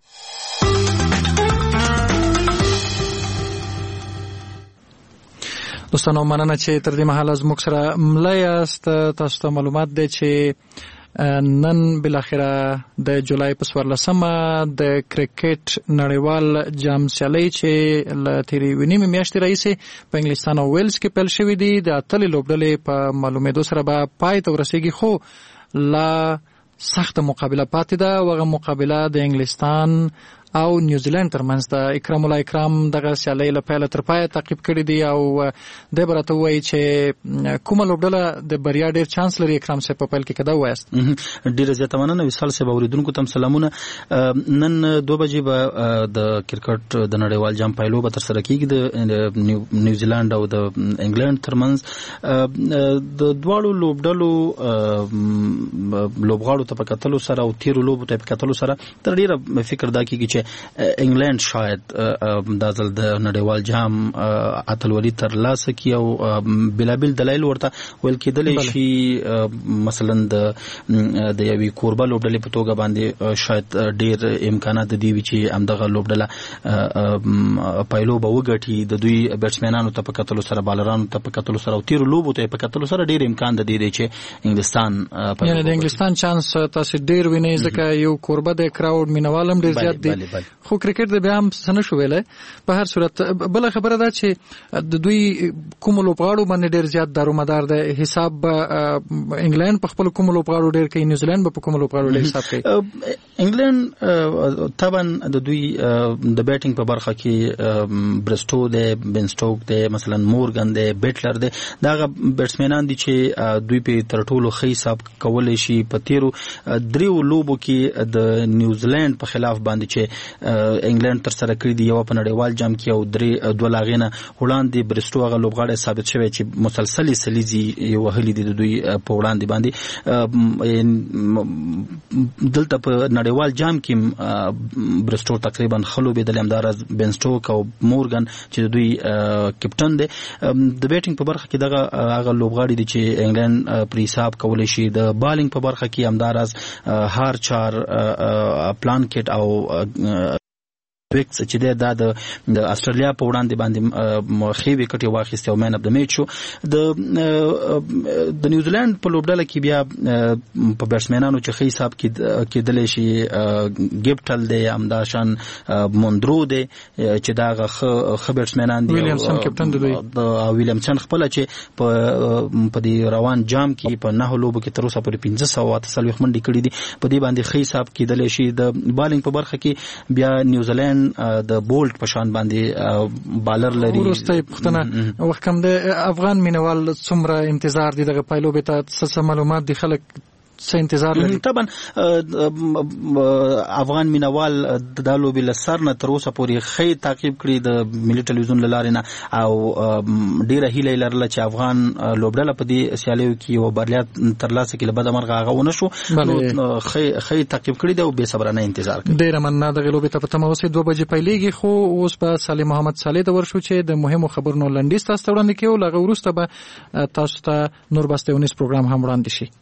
دوستانو مننه چې تر دې مهاله زموږ سره مله یاست. تاسو ته معلومات دی چې نن بالاخره د جولای په 14مه د کرکټ نړیوال جام سیالۍ چې له تېرې یوې نیمې میاشتې راهیسې په انګلستان او ویلز کې پیل شوي دي، د اتلې لوبډلې په معلومېدو سره به پای ته ورسېږي، خو لا سخته مقابله پاتې ده. هغه مقابله د انګلستان او نیوزیلند ترمنځ د اکرام الله اکرام دغه سیالۍ له پیله تر پایه تعقیب کړي دي او دی به راته ووایي چې کومه لوبډله د بریا ډېر چانس لري. اکرام صاحب په پیل کې که دا ووایاست. ډېره زیاته مننه وصال صاحب. اورېدونکو ته هم سلامونه. نن 2 بجې به د کرکټ د نړیوال جام پایلوبه ترسره کېږي د نیوزیلند او د انګلند ترمنځ. د دواړو لوبډلو لوبغاړو ته په کتلو سره او تېرو لوبو ته په کتلو سره تر ډېره فکر دا کېږي چې انګلند شاید دا ځل د نړیوال جام اتلولي ترلاسه کړي او بېلابېل دلایل ورته ویل کېدلی شي. مثلا د یوې کوربه لوبډلې په توګه باندې شاید ډېر امکانات د دې وي چې همدغه لوبډله پایلوبه وګټي. د دوی بیټسمینانو ته په کتلو سره، بالرانو ته په کتلو سره او تیرو لوبو ته په کتلو سره ډېر امکان د دې دی چې انګلستان یعنې د انګلستان چانس تاسو ډېر وینئ، ځکه یو کوربه د کراوډ مینوال هم ډېر زیات دی، خو کرکټ د بیا هم څه نه شو ویلی. په هر صورت بله خبره ده چې د دوی کومو لوبغاړو باندې ډېر زیات دارومدار دی. حساب به انګلند په خپلو کومو لوبغاړو ډېر کوي، نیوزیلند به په کومو لوبغاړو ډېر حساب کوي. انګلند طبعا د دوی د بیټینګ په برخه کې برسټو دی، بن سټوک دی، مثلا مورګن دی، بیټلر دی، دا هغه بیټسمینان دي چې دوی په تر ټولو ښه حساب کولی شي. په تیرو 3 لوبو کې د نیوزیلند په خلاف باندې چې انګلند تر سره کړی دی، یو په نړیوال جام کې او 2 لاغینه وړاندې برسټو هغه لوبغاړی ثابت شوی چې مسلسل سلیزي وهلي دي د دوی په وړاندې باندې. دلته په نړیوال جام کې برسټو تقریبا خلو بدل همدارز بن سټوک او مورګن چې د دوی کپټن دی. د بیټینګ په برخه کې دغه هغه لوبغاړي دي چې انګلند پر حساب کولی شي. د بالینګ په برخه کې همدارز هارچار، پلانکټ او وکس چې د استرالیا په وړاندې باندې خې وکټ واخیسته او مین اف د میچ شو د نیوزیلند په لوبډله کې بیا په بیټسمنانو چې خې حساب کېدل شي ګپټل دی امداشان موندرو دی چې دا خ بیټسمنان دی ویلیامسن کپټن دی ویلیامسن خپل چې په دې روان جام کې په 9 لوبو کې تر اوسه پورې 1540 منډې کړې دي په دې باندې خې حساب کېدل شي د بالینګ په برخه کې بیا نیوزیلند د بولټ په شان باندې بالر لري ورسته پښتنه وخت کم د افغان مینوال څومره انتظار دي دغه پایلو به ته معلومات دي خلک څه انتظار لري طبعا افغان مینوال د لوبي لسر نه تر اوسه پورې خې تعقیب کړي د ملي ټلویزیون لارینه او ډیره هیله لرله چې افغان لوبډله په دې سیالیو کې یو برلیات ترلاسه کړي بد مرغه هغه ونه شو خې تعقیب کړي او به صبرانه انتظار کوي ډیره مننه د لوبي ته په تمه اوسې 2 بجې پیلېږي خو اوس به صالح محمد صالح د ورشو چې د مهمو خبرونو لنډیز تاسو ته وړاندې کوي لغه وروسته به تاسو ته نور بسته ونیس پروګرام هم وړاندې شي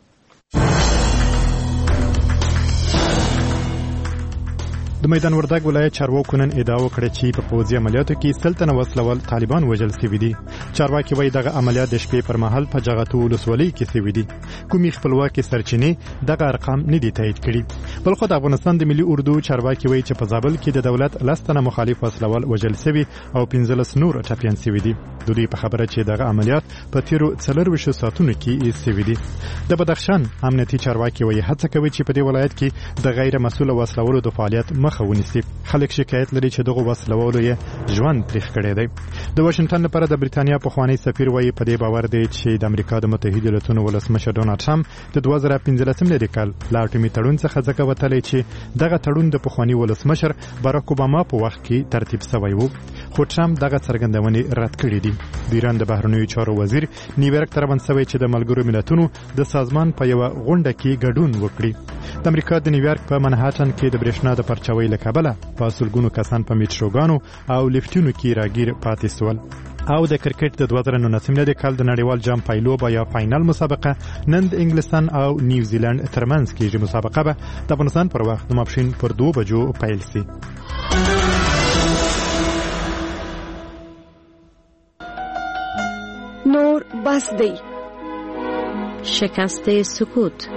د میدان وردګ ولایت چارواکو نن ادعا وکړه چې په پوځي عملیاتو کې سلطنه وسلوال طالبان وژل شوي دي. چارواکي وایي دغه عملیات د شپې پر مهال په جغتو ولسوالۍ کې شوي دي. کومې خپلواکي سرچینې دغه ارقام نه دي تایید کړي. بل خو د افغانستان د ملي اردو چارواکي وایي چې په زابل کې د دولت لستنه مخالف وسلوال وژل شوي او 15 نور ټپيان شوي دي. د دوی په خبره چې دغه عملیات په تیرو 24 ساعتونو کې شوي دي. د بدخشان امنیتي چارواکي وایي هڅه کوي چې په دې ولایت کې د غیر مسؤل وسلوالو د فعالیت ونیسي. خلک شکایت لري چې دغه وسلوالو یې ژوند تریخ کړی دی. د واشنگټن لپاره د بریتانیا پخوانی سفیر وایي په دې باور دی چې د امریکا د متحده ایالاتونو ولسمشر ډونالد ټرمپ د 2015 لري کال لا ټیمي تړون څخه ځکه وتلی چې دغه تړون د پخوانی ولسمشر باراک اوباما په وخت کې ترتیب شوی و. خو ټرمپ دغه څرګندونې رد کړې دي. د ایران د بهرنیو چارو وزیر نیویارک ته روان شوی چې د ملګرو ملتونو د سازمان په یو غونډه کې ګډون وکړي. د امریکا د نیویارک په منهاټن کې د برېښنا د پرچاوۍ له کبله په سلګونو کسان په میټروګانو او لفټونو کې راګیر پاتې شول. او د کرکټ د 2019 کال د نړیوال جام پایلوبه یا فاینل مسابقه نن د انګلستان او نیوزیلند ترمنځ کېږي. مسابقه به د افغانستان پر وخت د ماپښین پر 2 بجو پیل شي. نور بس دی شکست سکوت.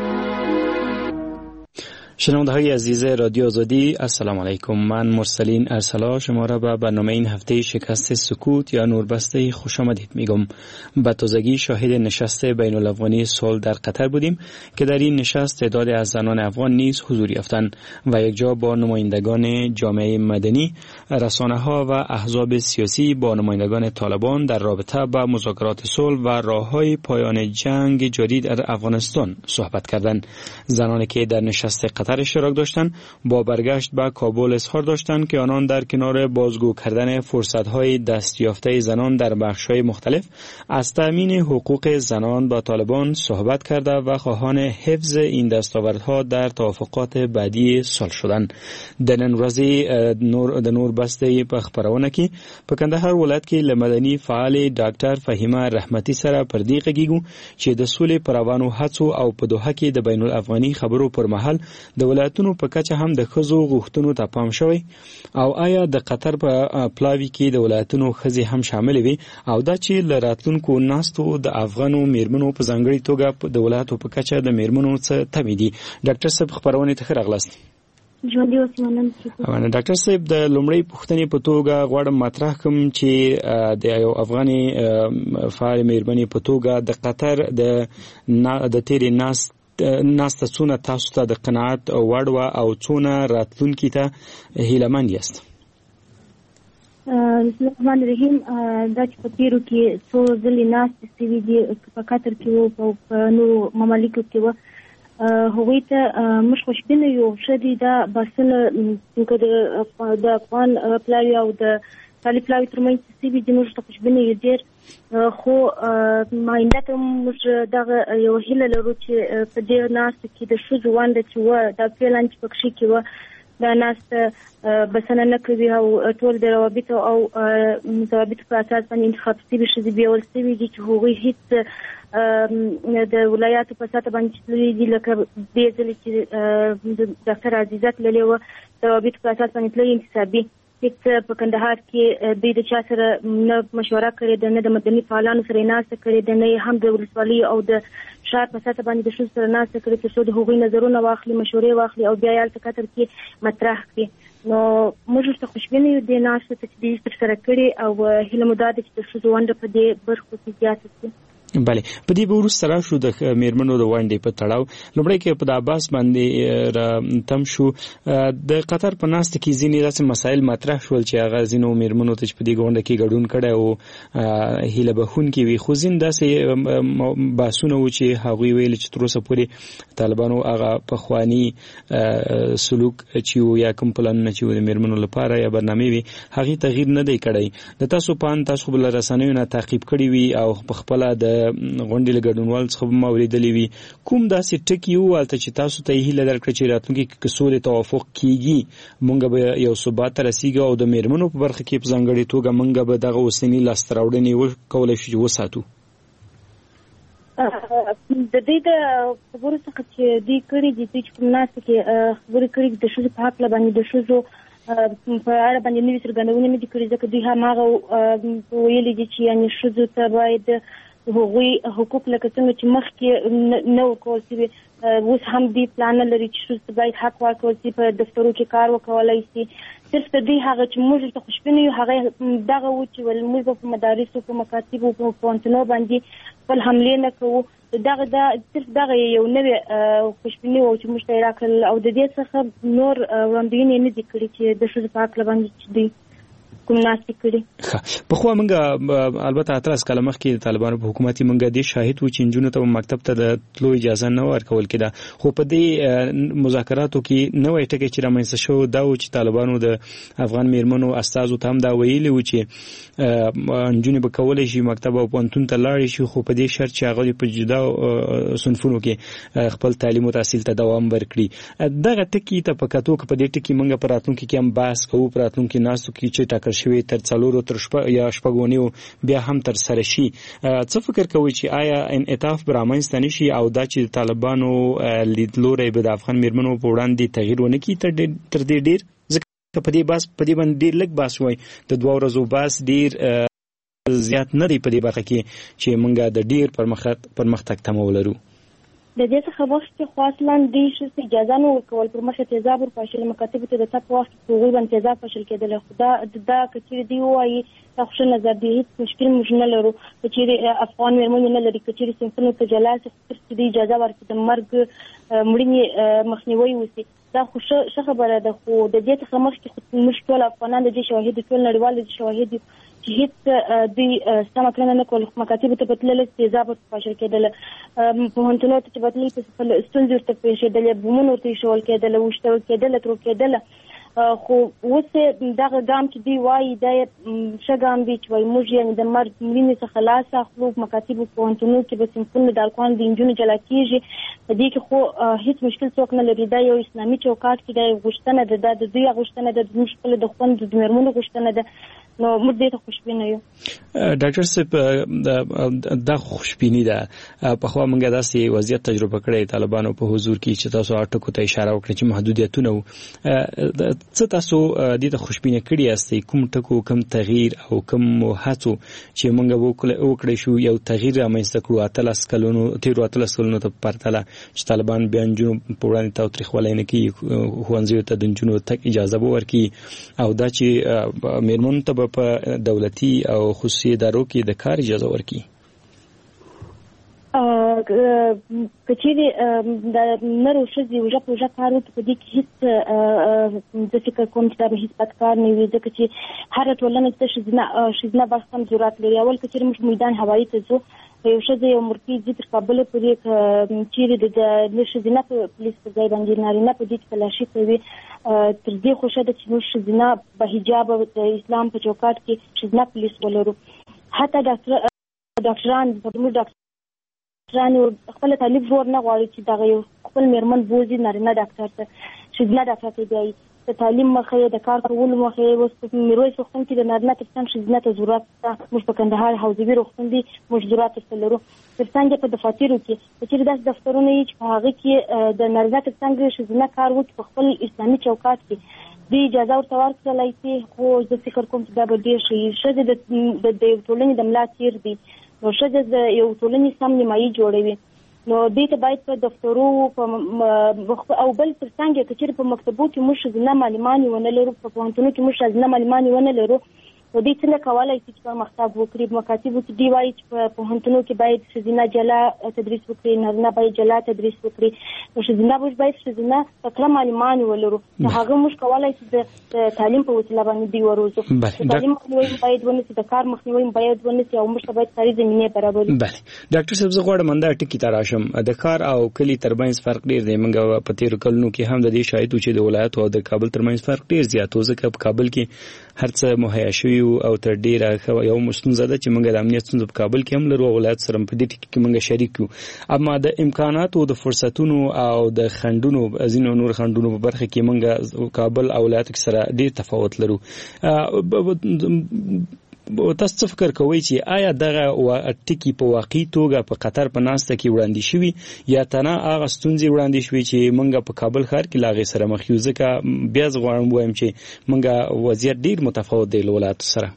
شنونده‌های عزیز رادیو آزادی السلام علیکم. من مرسلین ارسلا شما را به برنامه این هفته شکست سکوت یا نوربسته خوش آمدید میگم. به تازگی شاهد نشست بین الافغانی صلح در قطر بودیم که در این نشست تعدادی از زنان افغان نیز حضور یافتند و یکجا با نمایندگان جامعه مدنی، رسانه‌ها و احزاب سیاسی با نمایندگان طالبان در رابطه با مذاکرات صلح و راه‌های پایان جنگ جاری در افغانستان صحبت کردند. زنانی که در نشست قطر اشتراک داشتند با برگشت به کابل اظهار داشتند که آنان در کنار بازگو کردن فرصت‌های دستیافته زنان در بخش‌های مختلف از تأمین حقوق زنان با طالبان صحبت کرده و خواهان حفظ این دستاوردها در توافقات بعدی صلح شدند. د نن ورځې د نور بسته په خبرونه کې په کندهار ولایت کې لمدني فعال ډاکټر فهیمه رحمتي سره پر دې غږیږو چې د سولې پروانو هڅو او په دوحه کې د بین الافغاني خبرو پر مهال د ولایتونو په کچه هم د ښځو غوښتنو ته پام شوی او آیا د قطر په پلاوي کې د ولایتونو ښځې هم شامل وي او دا چې له راتلونکو ناستو د افغانو میرمنو په ځانګړي توګه د ولایتو په کچه د میرمنو څه تمې دي. ډاکټر صاحب خبرونه ته ښه راغلاست. ژوندي اوسئ. مننه. ډاکټر صاحب د لومړی پوښتنې په توګه غواړم مطرح کوم چې د یو افغاني فعال میرمنې په توګه د قطر د تیرې ناسته څونه تاسو ته د قناعت وړ وه او څونه راتلونکي ته هیلهمند یاست؟ بسم الله الرحمن الرحیم. دا چې په تیرو کې څو ځلې ناستې شوي دي په قطر کې وو په نورو ممالکو کې وو هغوی ته موږ خوشبینه یو. ښه دي دا بحثونه که د افغان پلاوي او د طالب پلاوي ترمنځ شوي دي موږ ته خوشبینه یو ډېر. خو ماینده ته موږ دغه یوه هیله لرو چې په دې ناستو کې د ښځو ونډه چې وه دا فعلا چې پکښې کې وه دا ناسته بسنه نه کوي او ټول د روابطو او ضوابطو په اساس باندې انتخاب شوي ښځې بیول شوي دي چې هغوی هېڅ د ولایاتو په سطحه باندې چې تللي دي لکه دې ځلې چې ډاکټر عزیزه تللې وه ضوابط په اساس باندې تللي انتصابي هیڅ په کندهار کې دوی د چا سره نه مشوره کړې ده، نه د مدني فعالانو سره ناسته کړې ده، نه هم د ولسوالۍ او د ښار په سطح باندې د ښځو سره ناسته کړې تر څو د هغوی نظرونه واخلي، مشورې واخلي او بیا یې هلته قطر کې مطرح کړي. نو موږ ورته خوشبینه یو دې ناستو ته چې دوی ترسره کړې او هیله مو دا ده چې د ښځو ونډه په دې برخو کې زیاته شي. بله په دې به وروسته راشو د میرمنو د ونډې په تړاو. لومړی کې په د عباس باندې را تم شو د قطر په ناسته کې ځینې داسې مسایل مطرح شول چې هغه ځینو میرمنو ته چې په دې غونډه کې ګډون کړی او هیله بخونکي وي، خو ځین داسې بحثونه و چې هغوی ویل چې تر اوسه پورې طالبانو هغه پخواني سلوک چې و یا کوم پلانونه چې و د میرمنو لپاره یا برنامې وي هغې تغییر نه دی کړی. د تاسو په اند تاسو خو به له رسنیو نه تعقیب کړي وي او په خپله د غونډې له ګډونوال څخه به ما اورېدلي وي، کوم داسې ټکي و هلته چې تاسو ته یې هیله درکړه چې راتلونکي کې که سولې توافق کیږي موږ به یو ثبات ته رسیږو او د میرمنو په برخه کې په ځانګړې توګه موږ به دغه اوسني لاسته راوړنې وکولی شو چې وساتو؟ د دې د خبرو څخه چې دوی کړي دي، دوی چې کوم ناسته کې خبرې کړي د ښځو په هکله باندې د ښځو په اړه باندې نوي څرګندونې نه دي کړي، ځکه دوی هماغه ویلي دي چې یعنې ښځو ته باید هغوی حقوق لکه څنګه چې مخکې نه ورکول شوي اوس هم دوی پلان نه لري چې ښځو ته باید حق ورکول شي په دفترو کې کار وکولی شي. صرف د دوی هغه چې موږ ورته خوشبینه یو هغه دغه و چې ول موږ به په مدارسو په مکاتبو په پوهنتونو باندې خپل حملې نه کوو. صرف دغه یو نوې خوشبیني و چې موږ ته یې راکړل او د دې څخه نور وړاندوینې نه دي کړي چې د ښځو په هکله باندې چې دوی کوم ناسې کړي. پخوا موږ البته 18 کاله مخکې د طالبانو په حکومت موږ دې شاهد وو چې نجونو ته مکتب ته د تلو اجازه نه ورکول کېده، خو په دې مذاکراتو کې نوی ټکی چې رامنځته شو دا و چې طالبانو د افغان میرمنو استازو ته هم دا ویلي و چې نجونې به کولی شي مکتب او پوهنتون ته لاړې شي، خو په دې شرط چې هغه په جدا صنفونو کې خپل تعلیم او تحصیل ته دوام ورکړي. دغه ټکي ته په کتو که په دې ټکي موږ په راتلونکي کې هم بحث کوو، په راتلونکي ناستو کې چې ټاکل شوی تر 4 تر یا شپږونیو بیا هم تر سره شي، څه فکر کوئ چې آیا انعطاف به رامنځته نه شي او دا چې طالبانو لیدلوری به د افغان میرمنو په وړاندې تغییر ونه کړي تر دې ډېر؟ ځکه په دې باندې ډېر لږ بحث وای، د 2 ورځو بحث ډېر زیات نه دی په دې برخه کې چې موږ د ډېر پرمختګ تمه ولرو. د دې څخه وخت خو اصلا د ښځو اجازه نه ورکول پر مخه تیزاب ورپاشل مکاتبو ته د تپ وخت په غوي باندې تیزاب پاشل کېدل. خو دا کچېر دی وایي تاسو نظر دی هیڅ مشکل موږ نه لرو، کچېر افغان میرمنې نه لري، کچېر سیمفونو ته جلاس د اجازه ورکړي د مرګ مړینې مخنیوي وسی. دا خو ښه خبره ده، خو د دې څخه مخکې موږ ټول افغانان د دې شواهد ټول نړیوال د شواهد چې هیڅ دوی سمه کړنه نه کول، مکاتبو ته بتلل تیزاب ورپاشل کېدل، پوهنتونو ته چې بتلل په ستونزې ورته پیښ کېدل، بمونه ورته ایښول کېدل، وشتل کېدل، ترو کېدل. خو اوس دغه ګام چې دوی وایي دا ښه ګام دی چې وایي موږ یعنې د مرګ مړینې څخه لاس اخلو، مکاتبو پوهنتونونو کې به صنفونه د هلکانو د نجونو جلا کېږي. په دې کې خو هیڅ مشکل څوک نه لري، دا یو اسلامي چوکاټ کې دا غوښتنه ده، دا د دوی غوښتنه ده، زموږ خپله د خوند د میرمنو غوښتنه ده. نو موږ دې ته خوشبینه یو. ډاکټر صاحب دا خوشبیني ده، پخوا موږ داسې وضعیت تجربه کړی طالبانو په حضور کې چې تاسو ټکو ته اشاره وکړه چې محدودیتونه وو، څه تاسو دې ته خوشبینه کړي یاستئ؟ کوم ټکو، کوم تغییر او کوم هڅو چې موږ وکړی شو یو تغییر رامنځته کړو 18 کلونو ته پرتله چې طالبان بیا نجونو په وړاندې تاوتریخوالی نه کوي، ښوونځیو ته د نجونو تګ اجازه به ورکړي او دا چې میرمنو ته په دولتي او خصوصي ادارو کې د کار اجازه ورکړي. کچېرې د نرو ښځې وژه په وژه کار وکړي، په دې کې هېڅ زه فکر کوم چې دا به هېڅ بدکار نه وي، ځکه چې هره ټولنه چې ښځینه برخه هم ضرورت لري. اول کچېرې موږ میدان هوایي ته ځو، یو ښځه یو مرکې ځي تر کابله پورې، چېرې د ښځینه پولیس په ځای باندې نارینه په دې کې تلاشي کوي. تر دې خو ښه ده چې موږ ښځینه په حجاب د اسلام په چوکاټ کې ښځینه پولیس ولرو. حتی ډاکټران خپل تعلیف زور نه غواړي چې دغه یو خپل میرمن بوزي نارینه ډاکټر ته، ښځینه ډاکټر ته بیایي. د تعلیم مخې د کار کولو مخې اوس په میرویس روغتون کې د نارینه ترڅنګ ښځینه ته ضرورت شته. موږ په کندهار حوزوي روغتون دی موږ ضرورت ورته لرو. ترڅنګ په دفاترو کې چې داسې دفترونه یې چې په هغه کې د نارینه ترڅنګ ښځینه کار وکړي په خپل اسلامي چوکاټ کې د اجازه ورته ورکړلای شي. خو زه فکر کوم چې دا به ډېر ښه وي. ښځې د ټولنې د ملا تیر دي، نو ښځې د یو ټولنې سم نیمایي جوړوي. نو دې ته باید په دفترو او بل ترڅنګ که چېرې په مکتبو کې موږ ښځینه معلمانې ونه لرو، په پوهنتونو کې موږ ښځینه معلمانې ونه لرو، نو دوی څنګه کولی شي چې پرمختګ وکړي. مکاتبو کې دوی وایي چې په پوهنتونو کې باید ښځینه جلا تدریس وکړي، نارینه باید جلا تدریس وکړي. نو ښځینه موږ باید ښځینه تکړه معلمانې ولرو چې هغه موږ کولی شي د تعلیم په وسیله باندې دوی وروزو. د تعلیم مخنیوی باید ونیسي، د کار مخنیوی باید ونیسي، او موږ ته باید کاري زمینې برابرې. بله ډاکټر صاحب، زه غواړم دا ټکي ته راشم. د کار او کلي ترمنځ فرق ډېر دی. موږ په تېرو کلونو کې هم د دې شاهد وو چې د ولایتو او د کابل ترمنځ فرق ډېر زیات و، ځکه په کابل کې هر څه مهیا شوي او تر ډېره یو ستونزه ده چې موږ د امنیت ستونزه په کابل کې هم لرو او ولایت سره په دې ټکي کې موږ شریک یو. اما د امکاناتو د فرصتونو او د خنډونو ځینو نور خنډونو په برخه کې موږ کابل او ولایت سره ډېر تفاوت لرو. تاسو څه فکر کوئ چې آیا دغه ټکي په واقعي توګه په قطر په ناسته کې وړاندې شوي یا تنه هغه ستونزې وړاندې شوي چې موږ په کابل ښار کې لا هغې سره مخ یو؟ ځکه بیا زه غواړم ووایم چې موږ وضعیت ډېر متفاوت دی له ولایاتو سره.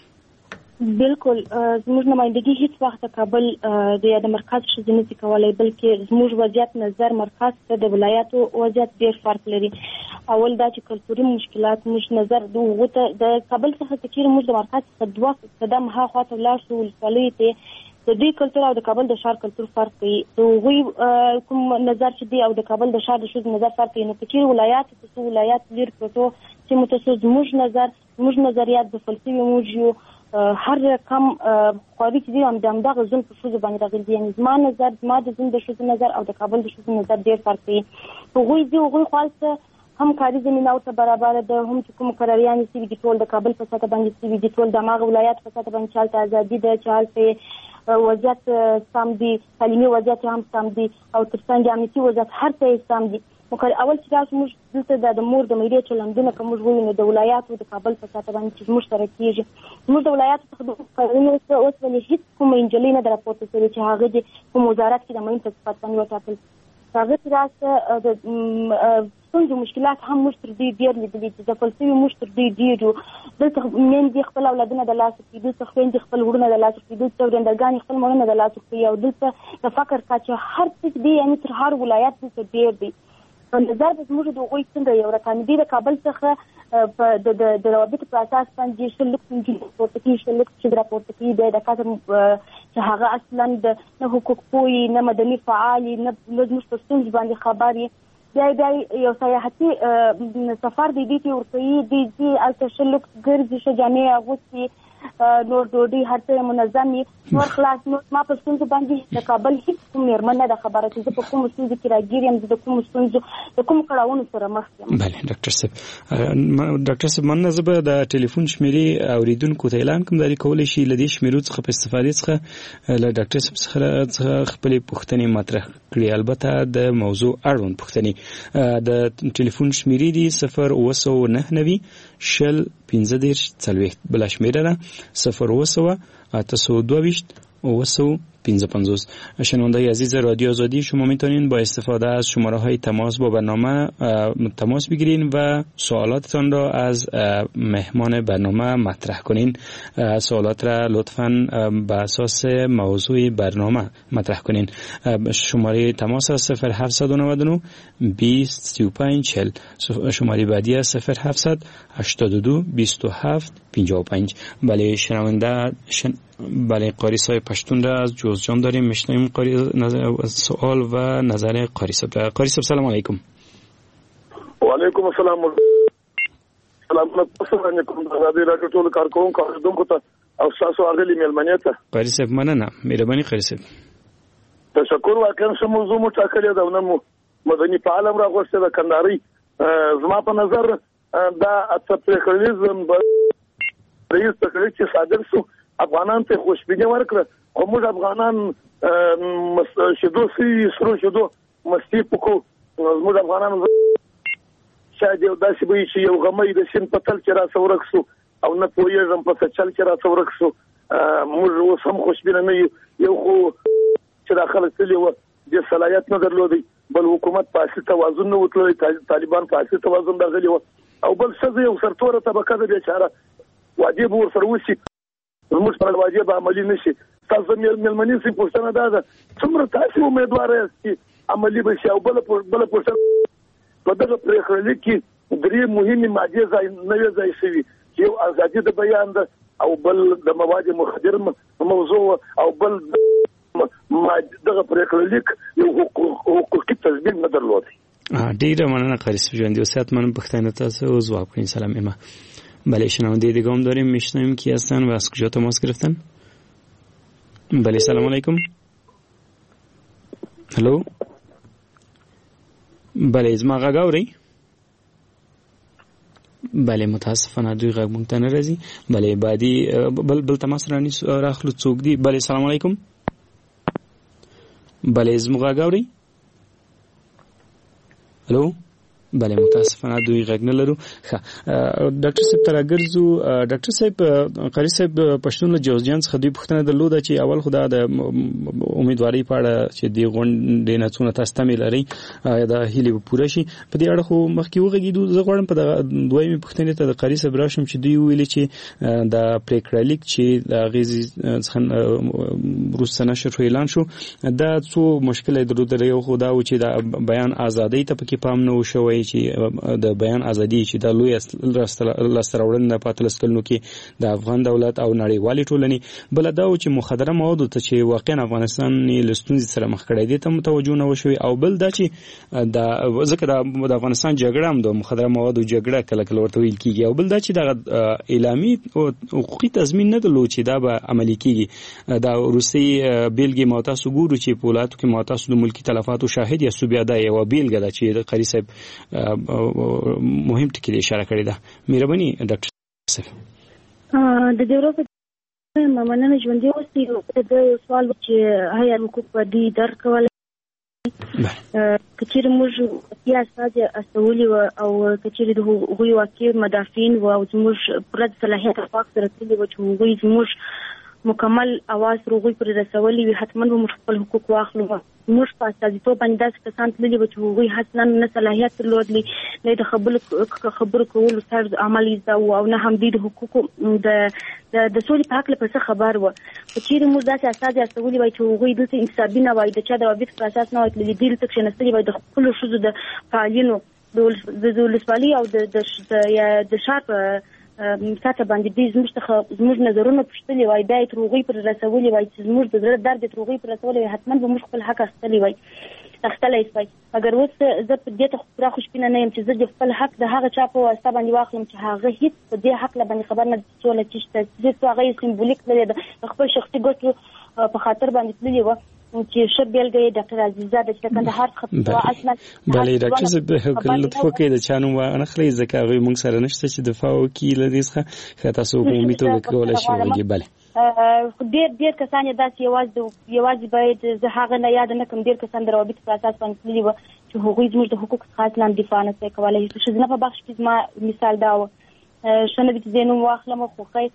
بالکل زموږ نمایندګي هیڅ وخت د کابل د مرکز ښځې نشي کولی، بلکې زموږ وضعیت نظر مرکز ته د ولایاتو وضعیت ډېر فرق لري. اول دا چې کلتوري مشکلات موږ نظر د کابل څخه که چېرې موږ د مرکز څخه 2 قدم هاخوا ته ولاړ شو ولسوالیو ته، د دوی کلتور او د کابل د ښار کلتور فرق کوي. د هغوی کوم نظر چې دی او د کابل د ښار د ښځو نظر فرق کوي. نو که چېرې ولایاتو ته څو ولایات لرې پرتو سیمو ته څو زموږ نظریات د فلسفي موږ یو هر رقم خواري چې دی همدغه ژوند په ښځو باندې راغلی دی. یعنې زما نظر، زما د ژوند د ښځو نظر او د کابل د ښځو نظر ډېر فرق کوي. هغوی خالصه هم کاري زمینه ورته برابره ده، هم چې کوم قراریانې سوي دي ټول د کابل په سطحه باندې سوي دي، ټول د هماغه ولایت په سطحه باندې چې هلته ازادي ده، چې هلته وضعیت سم دی، تعلیمي وضعیت هم سم دی، او ترڅنګ امنیتي وضعیت هر څه یې سم دي. اول چې تاسو موږ دلته د مور د میرې چلندونه که موږ ووینو د ولایاتو د کابل په سطحه باندې چې موږ سره کېږي، موږ د ولایاتو څخه د کارونو اوس ولې هېڅ کومه نجلۍ نه ده راپورته شوې چې هغه د کوم وزارت کې د معین په صفت باندې وټاکل. هغه چې راسته د ستونزو مشکلات هم موږ تر دوی ډېر لیدلي دي، ځپل شوي موږ تر دوی ډېر یو. دلته میندې خپل اولادونه د لاسه کړي، دلته خویندې خپل وروڼه د لاسه کړي، دلته ورندرګانې خپل مړونه د لاسه کړي، او دلته د فقر کچه هر څه دی، یعنې تر هر ولایت دلته ډېر دی. نظر به زموږ د هغوی څنګه یو رقم دی. د کابل څخه د روابطو په اساس باندې شل لک نجونې راپورته کېږي، شل لک ښځې راپورته کېږي. بیا د کسر چې هغه اصلا نه حقوق پوه نه مدني فعال نه زموږ په ستونزو باندې خبر یې. بیا یو سیاحتي سفر دی، دوی ته ورکوي، دوی ځي هلته شل لک ګرځي، ښه جامې اغوستي، نور ډوډۍ هر څه منظم وي، نور خلاص. نور ما په ستونزو باندې د کابل هېڅ کوم مېرمن نه ده خبره چې زه په کومو ستونزو کې راګیر یم، زه د کومو ستونزو د کومو کړاوونو سره مخ یم. بله ډاکټر صاحب، مننه. زه به د ټلیفون شمېرې اورېدونکو ته اعلان کوم، دا کولی شي له دې شمېرو څخه په استفادې څخه له ډاکټر صاحب څخه خپلې پوښتنې مطرح کړي، البته د موضوع اړوند پوښتنې. د ټلیفون شمېرې دي 0999 شل 15 40، بله شمېره ده 0900 822 955. شنونده‌های عزیز رادیو آزادی، شما میتونید با استفاده از شماره‌های تماس با برنامه تماس بگیرید و سوالاتتان را از مهمان برنامه مطرح کنین. سوالات را لطفاً به اساس موضوع برنامه مطرح کنین. شماره تماس از 0799 20 35 40. شماره بعدی از 0700 82 27 55. بله شنونده بله قاری صاحب پشتون را از جوزجان داریم، میشنویم سوال و نظر قاری صاحب. قاری صاحب سلام علیکم. و علیکم السلام. سلام علیکم. زادی را ټول کارکونکو اوریدونکو ته او تاسو اغلی ملمنې ته. قاری صاحب مننه، مهرباني قاری صاحب. تشکر. واقعا سم موضوع مو ټاکلې ده، نو مدني فعال را غوښته د کندهاري. زما په نظر دا اتفاقیزم رئیس تقریر چې صادر شو افغانان ته خوشبیني ورکړه، خو موږ افغانان شیدو سرو شیدو مستی پکو، موږ افغانان چا دی داسې به چې یو غمې د سین په تل کې را څورک سو او نه پوهیږم په څه چل کې را څورک سو موږ اوس هم خوشبینه نه یو خو چې داخله تللی و د صلاحیت نه درلودي بل حکومت په اصلي توازن نه وتلي طالبان په اصلي توازن راغلي و او بل څه یو سرتوره طبقه ده بیچاره واجب ورسره وسی موږ پر واجب عملی نشي تاسو ملمنې سي پوښتنه ده څومره تاسو امیدوار یاست عملی به شي او بل پوښتنه په دغه پریکړه کې درې مهمه ماده ځای نه ځای شوی یو ازادي د بیان ده او بل د مواد مخدر موضوع او بل دغه پریکړه لیک یو حقوقي تضمین نه درلود. ډیره مننه قاری صاحب ژوندی اوسات. من پختنه تاسو جواب کنین. سلام ایما. بله شنونده دیگه هم داریم میشنویم کی هستن و از کجا تماس گرفتن. بله سلام علیکم. هلو بله از ما غږ اورئ؟ بله متاسفانه دوی غږ مونږ ته نه راځي. بله بعدي بل تماس راخلو څوک دی. بله سلام علیکم. بله از ما غږ اورئ؟ هلو بله متاسفانه دوی غږ نه لرو. ډاکټر صاحب ته راګرځو. ډاکټر صاحب قاری صاحب پښتون له جوزجان څخه دوی پوښتنه درلوده چې اول خو د امیدوارۍ په اړه چې د غونډې نه څونه تاسو تمې لرئ دا هیلې به پوره شي. په دې اړه خو مخکې وغږېدو. زه غواړم په دغه دویمې پوښتنې ته د قاری صاحب راشم چې دوی ویلي چې د پریکړه لیک چې د هغې څخه وروسته نشر شو اعلان شو دا څو مشکل یې درلودل. یو خو دا و چې د بیان ازادۍ ته پکې پام نه و شوی چې د بیان ازادي چې د لوی لاسته راوړنه په 13 کلونو کې د افغان دولت او نړیوالې ټولنې بل دا و چې مخدره موادو ته چې واقعا افغانستان له ستونزې سره مخ کړی دی ته متوجه نه وشوي او بل دا چې د ځکه د افغانستان جګړه هم د مخدره موادو جګړه کله کله ورته ویل کیږي او بل دا چې د اعلامي حقوقي تضمین نه درلود چې دا به عملي کیږي. دا روسي بیلګې ما تاسو ګورو چې په ولایتو کې ما تاسو د ملکی تلفاتو شاهد یا سو بیا دا یو بیلګه ده چې د قاری صاحب مهم ټکی اشاره کړې ده. مهرباني ډاکټر صاحب. د دې ورځې مننه ژوندۍ اوسئ. د سوال چې هيا حقوق په دې درکول کچېرې موږ سیاست استولي او کچېرې د هغوی واقعي مدافعین او زموږ پوره صلاحیت په سره تللی و چې هغوی زموږ مکمل اواز روغوي پر رسولي وي حتما به موږ خپل حقوق واخلو. موږ په استازیتوب باندې داسې کسان تللي و چې هغوی حتما نه صلاحیت درلودلی نه د خبرو کولو طرز عمل زده او نه هم د حقوقو د سولې په هکله په څه خبر وه. که چېرې موږ داسې استازي استولي وای چې هغوی دلته انتصابي نه وای د چا د روابطو په اساس نه وای تللي دلته کښېنستلي وای د خپلو ښځو د فعالینو د ولسوالۍ او د ښار په ساته باندې دوی زموږ نظرونه پوښتلي وای بیا یې تر هغوی پورې رسولي وای چې زموږ د زړه درد یې تر هغوی پورې رسولی وای حتما به موږ خپل حق اخیستلی وای. مګر اوس زه په دې ته پوره خوشبینه نه یم چې زه د خپل حق د هغه چا په واسطه باندې واخلم چې هغه هېڅ په دې حق باندې خبر نه څوله چې شته هغه یې سمبولیک تللی ده د خپل شخصي ګټو په خاطر باندې تللي وه چې ښه بیلګه یې ډاکټر عزیزه ده چې د کندهار څخه اصلا بله ډاکټر صاحب لطف وکړئ د چا نوم ونخلئ ځکه هغوی موږ سره نشته چې دفاع وکړي له دې څخه ښه تاسو په عمومي توګه کولی شئ ووایي. بله ډېر کسان یې داسې یوازې باید زه هغه نه یاد نه کړم ډېر کسان د روابطو په اساس باندې تللي وه چې هغوی زموږ د حقوقو څخه اصلا دفاع نه شي کولی. ښځینه په بخش کې زما مثال دا وه ښه نه وي چې زه نوم واخلم خو ښی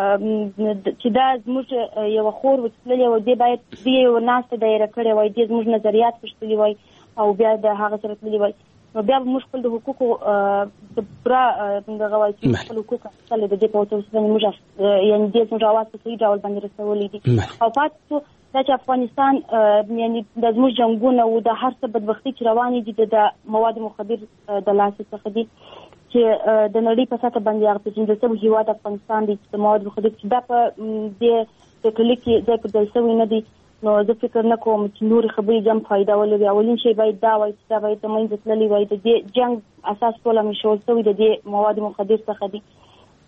چې دا زموږ یوه خور و چې تللې وه دې باید دې یوه ناسته دایره کړې وای دې زموږ نظریات پوښتلي وای او بیا د هغه سره تللي وای نو بیا به موږ خپل د حقوقو پوره دغه وای چې خپل حقوق اخیستل د دې په وسیله باندې موږ یعنې دې زموږ اواز په صحیح ډول باندې رسولی دي او پاتې شو دا چې افغانستان یعنې د زموږ جنګونه او د هر څه بدبختي چې روانې دي د مواد مخدر د لاسه څخه دي چې د نړۍ په سطح باندې هغه پېژندل شوی هېواد افغانستان دی چې د موادو مخدر چې دا په دې پریکړه کې ځای پر ځای شوی نه دی نو زه فکر نه کوم چې نورې خبرې جمع فایده ولري. اولین شی باید دا وایي چې دا باید د منځه تللی وای د دې جنګ اساس ټول هم ایښودل شوی د دې موادو مخدر څخه دی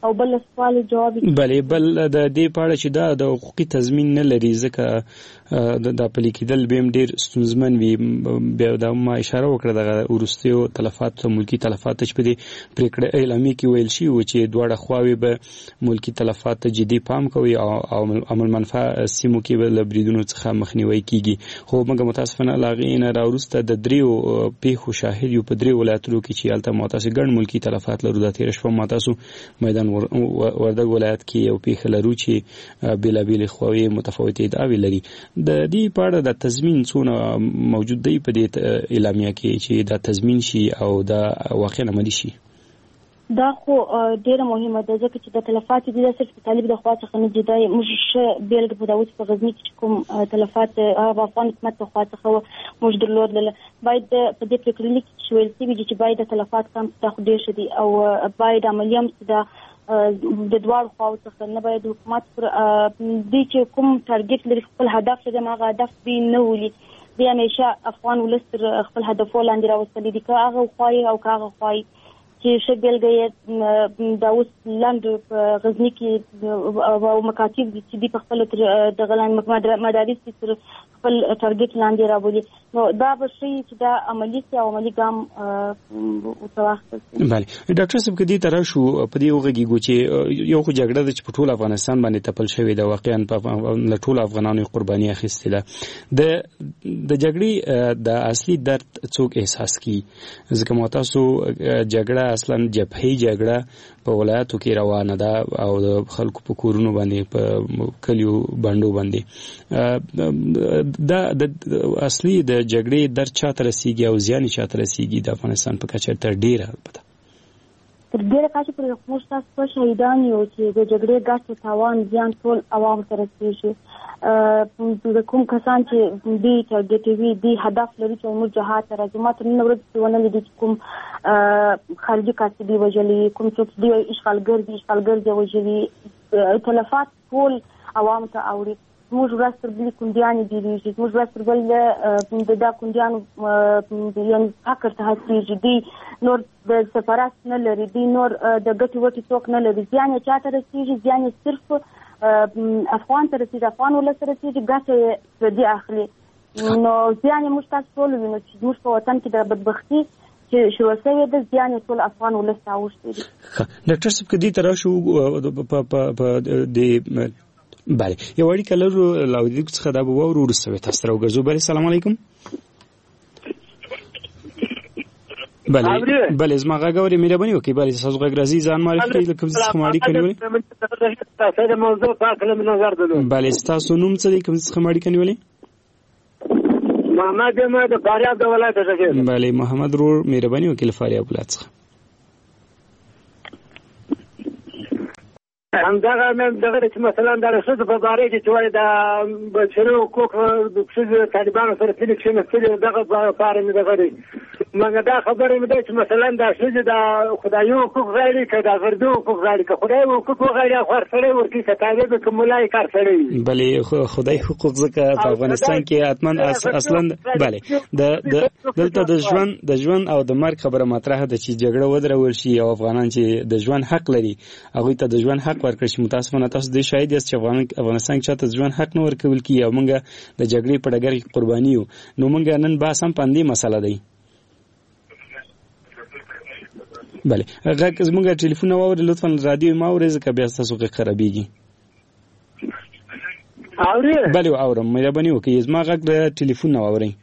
او بل سوال جواب بله بل د دې پاړه چې دا د حقوقي تضمین نه لري ځکه د پلي کېدل به ډیر ستونزمن وي. بیا دا ما اشاره وکړه د ورستیو تلفات ملکی تلفات چې په دې پریکړه اعلامیه کې ویل شي چې دواړه خواوې به ملکی تلفات ته جدي پام کوي او عمل منفعه سیمو کې به له بریدونو څخه مخنیوي کیږي. خو موږ متاسفانه لاغې نه راورسته د دریو پیښو شاهد یو په دریو ولایتونو کې چې هلته متاسف ګڼ ملکی تلفات لرو. د تیر شپه متاسو میدان وردګ ولایت کې یو پیښه لرو چې بیلابیل خواوې متفاوتې ادعاوې لري. د دې په اړه د تضمین څونه موجود دی په دې اعلامیه کې چې دا تضمین شي او دا واقعا عملي شي؟ دا خو ډیره مهمه ده ځکه چې د تلفات دي صرف طالب د خوا څخه نه دي. دا موږ بیلګه په داوود په غزنی کې کوم تلفات افغان حکومت په خوا څخه موږ درلودل باید په دې پریکړه کې شویل شي چې باید د تلفات کم څخه ډیر شي او باید عملیه هم د دوړ خواو څخه نه باید حکومت پر دې چې کوم ټارګټ لري خپل هدف دې هغه هدف دی نه ولي دی همیشه افغان ولس خپل هدف ولاندې راوستل دي که هغه خوای او که هغه خوای چې شبیلګي دا اوس لاندې په غزنی کې او مکاتب چې دی په خپل د غلان مدارس تر خپل ټارګټ لاندې راوړي نو دا به شي چې دا عملی سي او عملی ګام وتواخل. بله ډاکټر صاحب کدي تر شو په دې وګړي چې یو خو جګړه د ټول افغانستان باندې تپل شوې ده واقعا په ټول افغانانو قرباني اخیستله. د جګړې د اصلي درد څوک احساس کی ځکه مو تاسو جګړه اصلا جبهي جګړه په ولایتو کې روانه ده او د خلکو په کورونو باندې په کلیو باندې دا د اصلي د جګړې در چاته رسیږي او زیان چاته رسیږي د افغانستان په کچه تر ډیره البته تر ډیره کچه پر موږ تاسو شهیدان یو چې د جګړې ګټه تاوان زیان ټول عوام سره رسیږي. د کوم کسان چې دی ټارګټ وي دی هدف لري چې موږ جهاد ته راځي ماته نن ورځ ونه لیدل چې کوم خارجي کاسبي وجلي کوم څوک دی اشغالګر دی وجلي تلفات ټول عوام ته اوري. موږ ورځ تر بلې کندیانې ډېرېږي موږ ورځ تر بل د کندیانو یعنې فقر ته هڅېږي دی نور د سفارت نه لري دی نور د ګټې وټې څوک نه لري زیان یې چاته رسېږي زیان یې صرف افغان ته رسېږي افغان ولس ته رسېږي ګټه یې پردي اخلي نو زیان یې موږ تاسو ټول وینو چې زموږ په وطن کې د بدبختي چې شروع شوې ده زیان یې ټول افغان ولس ته اوښتی دي. ډاکټر صاحب کدي تر شو په بله یو اړیکه لرو لاودیک څخه دا به وورو وروسته تاسو راوګرځو. بله السلام علیکم. بله زما غږ اورئ مهرباني وکړئ. بله تاسو غږ راځي ځان معرفي کړئ له کوم څه اړیکه نیولې. تاسو د موضوع په اړه نظر درلود. بله تاسو نوم څه دی کوم څه اړیکه نیولې؟ محمد احمد فاریاب د ولایت څخه. بله محمد رور مهرباني وکړئ له فاریاب ولایت څخه. همدغه چې مثلا د ښځو په باره کې چې وایي د بشري حقوق د ښځو طالبانو سره پلي کښېنستلي دغه په اړه مې دغه دی مګر دا خبره مې ده چې مثلا د ښځې د خدایي حقوق غواړي که د غربي حقوق غواړي که خدایي حقوق وغواړي هغه هر سړی ورکوي که طالب که ملا یې کار سړی وي. بلې خدایي حقوق ځکه په افغانستان کې حتما اصلا بلې دلته د ژوند او د مرګ خبره مطرحه ده چې جګړه ودرول شي او افغانان چې د ژوند حق لري هغوی ته د ژوند حق ورکړي شي. متاسفانه تاسو د شاهد یاست چې افغانستان کې چاته ژوند حق نه ورکول کیږي او موږ د جګړې په ډګر کې قرباني یو. نو موږ نن بحث هم په دې مسله دی. بله غږ زموږ ټلیفون واورئ لطفا رادیو ما اورئ ځکه بیا ستاسو غږ خرابېږي. اورئ؟ بله اورم مهرباني وکړئ زما غږ د ټلیفون نه واورئ.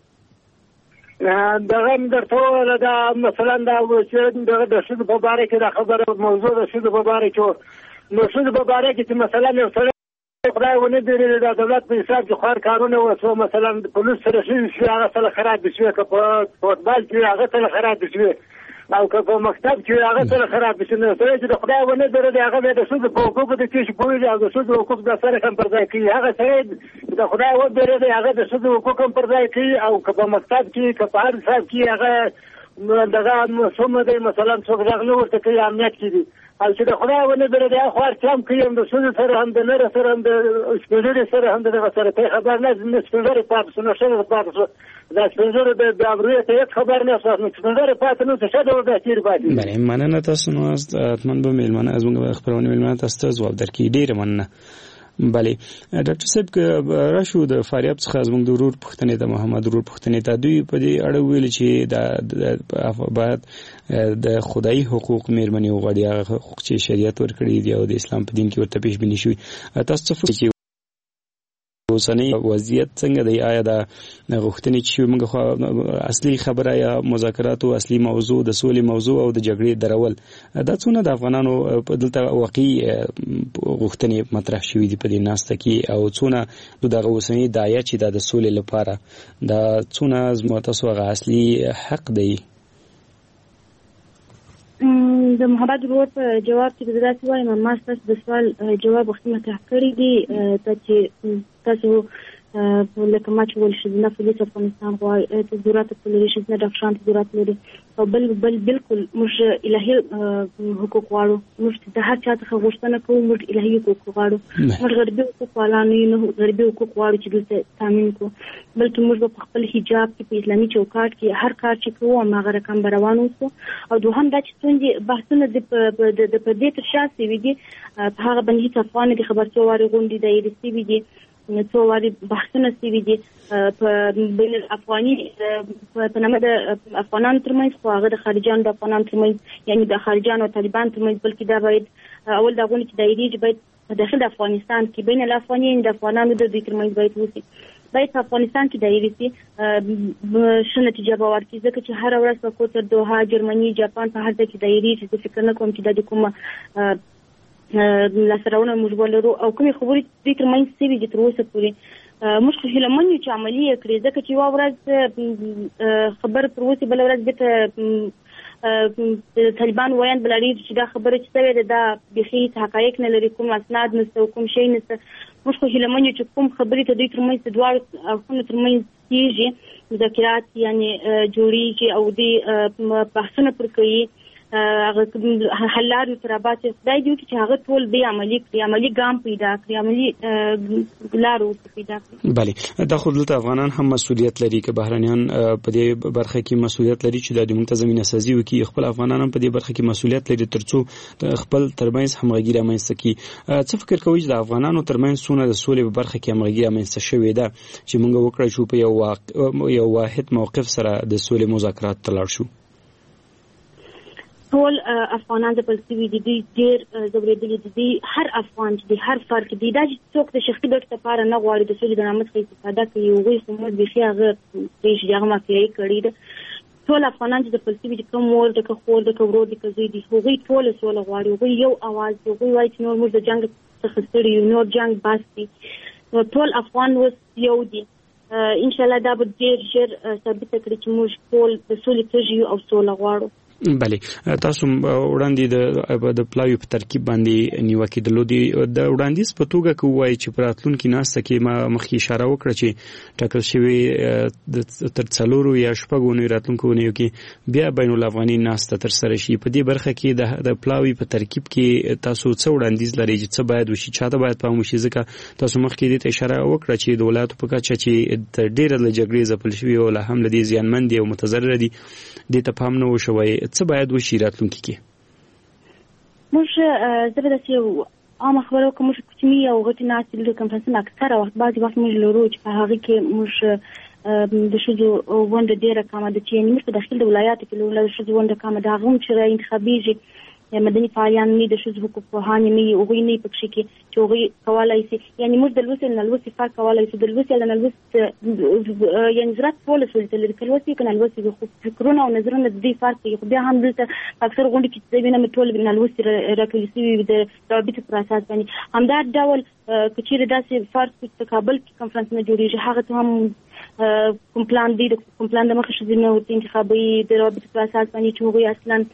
دغه درته وویله دا مثلا دا د ښځو په باره کې دا خبره موضوع د ښځو په باره کې نو ښځو په باره کې چې مثلا یو سړی خدای ونه بیرېږي د دولت په حساب چې خوار کارونه وشوه مثلا پولیس سره شوي شوي هغه سره خرابې شوې که په فوټبال کې وي هغه سره خرابې شوې او که په مکتب کې وي هغه سره خرابې شوې نو سړی چې د خدای ونه بیرېږي هغه بیا د ښځو په حقوقو د کښې پوهېږي او د ښځو حقوق د سره هم پر ځای کوي هغه سړی د خدای وبېرېږي هغه د ښځو حقوق هم پر ځای کوي او که په مکتب کې که په هر حساب کې هغه دغه معصومه دی مثلا څوک غږ نه ورته کوي امنیت کې دي او چې د خدای ونه درې د خو ارتام کوي د سود سره هم د نر سره هم د سپېژنې سره هم د سره ته خبر نه سپېژنې پاتې نو شنه پاتې دا سپېژنې د امروز ته خبر نه اساس نو سپېژنې پاتې نو څه ډول د تیر پاتې بله مننه تاسو نو اتمن به میلمانه از موږ خبرونه میلمانه تاسو ته ځواب درکړي ډیره مننه بله ډاکټر صاحب راشو د فاریاب څخه زموږ د ورور پښتنې د محمد ورور پښتنې ته دوی په دې اړه ویل چې د باید د خدایي حقوق مېرمنې وغواړي هغه حقوق چې شریعت ورکړي دي او د اسلام په دین کې ورته پیش بینی شوي تاسو څه فکر کوئ اوسنی وضعیت څنګه دی آیا د غوښتنې چې موږ اصلي خبره یا مذاکرات او اصلي موضوع د سولې موضوع او د جګړې درول دا څونه د افغانانو په دلته واقعي غوښتنې مطرح شوې دي په دې ناسته کې او څونه د اوسنی دایا چې د سولې لپاره دا څونه زموږ تاسو غو اصلي حق دی د محمد ورور په جواب کې د داسې وایم ما تاسو د سوال جواب وختي مطرح کړی دی چې تاسو لکه ما چې ول شي نه پولیس افغانستان غواړي تظاهرات پولیس نه ډاکټران تظاهرات لري او بل بالکل موږ الهي حقوق غواړو موږ د هر چا څخه غوښتنه کوو موږ الهي حقوق غواړو موږ غربي حقوق نه غربي حقوق غواړو چې دلته تامین کو بلکې موږ په خپل حجاب کې په اسلامي چوکاټ کې هر کار چې کوو هغه رقم روان اوسو او دوهم دا چې څنګه بحثونه د پدې تر شا سوي دي په هغه باندې هیڅ افغان د خبرتو واري غونډې د ایرسي دي څو واري بحثونه سوي دي په بین الافغاني په نامه د افغانانو ترمنځ خو هغه د خارجيانو د افغانانو ترمنځ یعنی د خارجيانو او طالبان ترمنځ بلکې دا باید اول دا غونډه چې دایریږي باید په داخل افغانستان کې بین الافغاني د افغانانو د دوی ترمنځ باید وشي باید په افغانستان کې دایریږي ښه نتیجه به ورکړي ځکه چې هر ورځ په کوتر دوحه جرمني جاپان په هر ځای کې دایریږي زه فکر نه کوم چې د کومه لاسرونه موږ ولرو او کومې خبرې د ترمنځ سوي دي تر اوسه پورې موږ خو هیله من یو چې عملي یې کړي ځکه چې یوه ورځ خبر پر اوسې بله ورځ بېرته طالبان ویاند بلارېږي چې دا خبره چې سوې ده دا بیخي هېڅ حقایق نه لري کوم اسناد نشته او کوم شی نشته موږ خو هیله من یو چې کوم خبرې ته دوی ترمنځ د دواړو اړخونو ترمنځ کېږي مذاکرات یعنې جوړېږي او دوی بحثونه پر کوي هغه حل لارې سره باسي خدای دې وکړي چې هغه ټول دې عملي کړي عملي ګام پیدا کړي عملي لار پیدا کړي بله دا خو دلته افغانان هم مسؤلیت لري که بهرانیان په دې برخه کې مسؤلیت لري چې د موږ ته زمینه سازي وکړي خپل افغانان هم په دې برخه کې مسؤلیت لري ترڅو خپل ترمنځ همغږي رامنځته کړي څه فکر کوئ چې د افغانانو ترمنځ څونه د سولې په برخه کې همغږي رامنځته شوې ده چې موږ وکړای شو په یو واحد موقف سره د سولې مذاکرات ته لاړ شو ټول افغانان د پلسوي دي ډېر ځورېدلي دي هر افغان چې دی هر فرد دی دا چې څوک د شخصي ګټو لپاره نه غواړي د سولې د نامه څخه استفاده کوي هغوی خو موږ بیخي هغه پرېږدي چې هغه مافیایي کړې ده ټول افغانان چې د پلسوي دي که مور ده که خور ده که ورور ده که زوی دي هغوی ټوله سوله غواړي هغوی یو اواز دي هغوی وایي چې نور موږ د جنګ څخه ستړي یو نور جنګ بس دي نو ټول افغان اوس یو دي انشاءالله دا به ډېر ژر ثابته کړي چې موږ ټول د سولې تږي یو او سوله غواړو بله تاسو وړاندې د پلاوی په ترکیب باندې نیوکه درلودي د وړاندیز په توګه کوي چې پر راتلونکي ناسته کې ما مخکې اشاره وکړه چې ټاکل شوی تر څلورو یا شپږو نه راتلونکو نه کې بیا بین الافغاني ناسته تر سره شي په دې برخه کې د پلاوی په ترکیب کې تاسو څه وړاندیز لري چې څه باید وشي چاته باید پام وشي ځکه تاسو مخکې دې اشاره وکړه چې د ولایتو په کچه چې ډېر له جګړې ځپل شوی او له هم لدی زیانمن دي او متضرر دي د ته پام نه وشوي څه باید وشي راتلونکي کې موږ زه به داسې عامه خبره وکړم موږ کوچني او غټې ناستې لرو کنفرانسونه اکثره وخت بعضې وخت موږ لرو چې په هغې کې موږ د ښځو ونډه ډېره کمه ده چې یعنې موږ په داخل د ولایاتو کې لرو د ښځو ونډه کمه ده هغه هم چې راانتخابېږي مدني فعالیان نه د ښځو حقوق پوهانې نه هغوی نه پکښې کې چې هغوی کولی شي یعنې موږ د لوستي نه لوستي فرق کولی شو د لوستي نه لوست یعنې زراعت ټوله سولې ته لري که لوستي که نه لوستي خو فکرونه او نظرونه د دوی فرق کوي خو بیا هم دلته په اکثر غونډې کې چې زه وینم ټول نه لوستي راټولې سوي د روابطو پر اساس باندې همدا ډول که چېرې داسې فرض کړو چې په کابل کې کنفرانسونه جوړېږي هغه ته هم کوم پلان دی د کوم پلان د مخې ښځې نه ورته انتخابوي د روابطو پر اساس باندې چې هغوی اصلا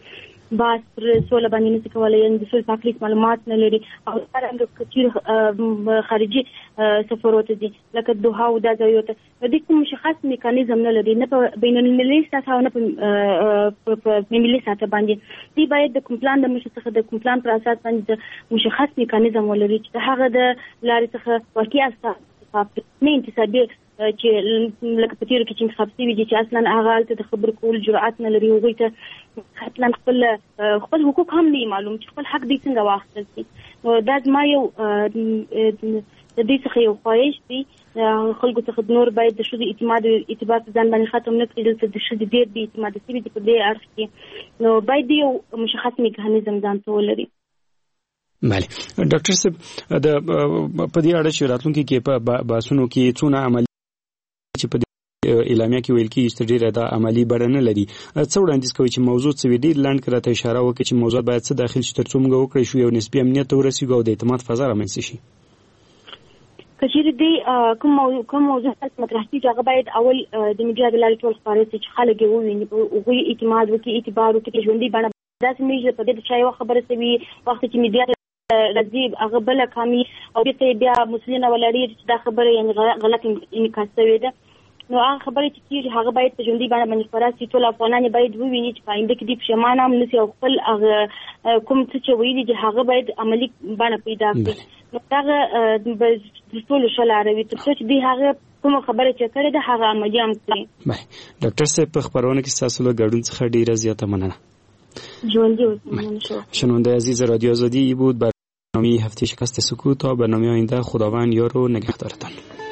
باس پر سوله باندې نشي کولای یعنی د سولې پاکلیک معلومات نه لري او څنګه کچیر خارجي سفرونه دي لکه دوحه او د ځایوته د دې کوم مشخص میکانیزم نه لري نه په بین المللي سطح او نه په ملي سطح باندې دی باید د کومپلان د مشخصه د کومپلان پر اساس باندې د مشخص میکانیزم ولري چې هغه د لارې څخه واقعي اساس نه انتصابي چې لکه په تیرو کې چې انتخاب شوي دي چې اصلا هغه هلته د خبرو کول جرأت نه لري هغوی ته اصلا خپل حقوق هم نه معلوم چې خپل حق دوی څنګه واخیستل شي نو دا زما یو د دې څخه یو خواهش دی خلکو څخه نور باید د ښځو اعتماد او اعتبار په ځان باندې ختم نه کړي دلته د ښځې ډېر بې اعتماده شوي دي په دې اړخ کې نو باید یو مشخص میکانیزم ځان ته ولري. بله ډاکټر صاحب د په دې اړه چې راتلونکي کې په باسونو کې څونه عملي چې په اعلامیه کې ویل کېږي چې ډېره د عملی بڼه نه لري څه وړاندیز کوي چې موضوع څه وي ډېر لنډ کړه ته اشاره وکړي چې موضوع باید څه داخل شي تر څو موږ وکړی شو یو نسبي امنیت ته ورسېږو او د اعتماد فضا رامنځته شي. که چیرې دی کوم موضوع مطرح کېږي هغه باید اول د میډیا د لارې ټول خپاره شي چې خلک یې وویني هغوی اعتماد وکړي اعتبار وکړي ژوندۍ بڼه داسې نه وي په دې چا یوه خبره شوي وخت چې میډیا راځي هغه بله کامي او بېرته بیا مسلینه ولاړېږي چې دا خبره یعنې غلط انعکاس شوې ده نو هغه خبرې چې کېږي هغه باید په ژوندۍ بڼه باندې خپاره شي ټول افغانان یې باید وویني چې په آینده کې دوی پښیمانه هم نه شي او خپل هغه کوم څه چې ویلي دي هغه باید عملي بڼه پیدا کړي نو دغه د ټولو ښه لاره وي تر څو چې دوی هغه کومه خبره چې کړې ده هغه عملي هم کړي. ډاکټر صاحب په خپرونه کې ستاسو له ګډون څخه ډېره زیاته مننه. ژوندي اوسئ. شنونده عزیز رادیو آزادی بود برنامه هفته شکست سکوت تا برنامه آینده خداوند یار و نگهدارتان.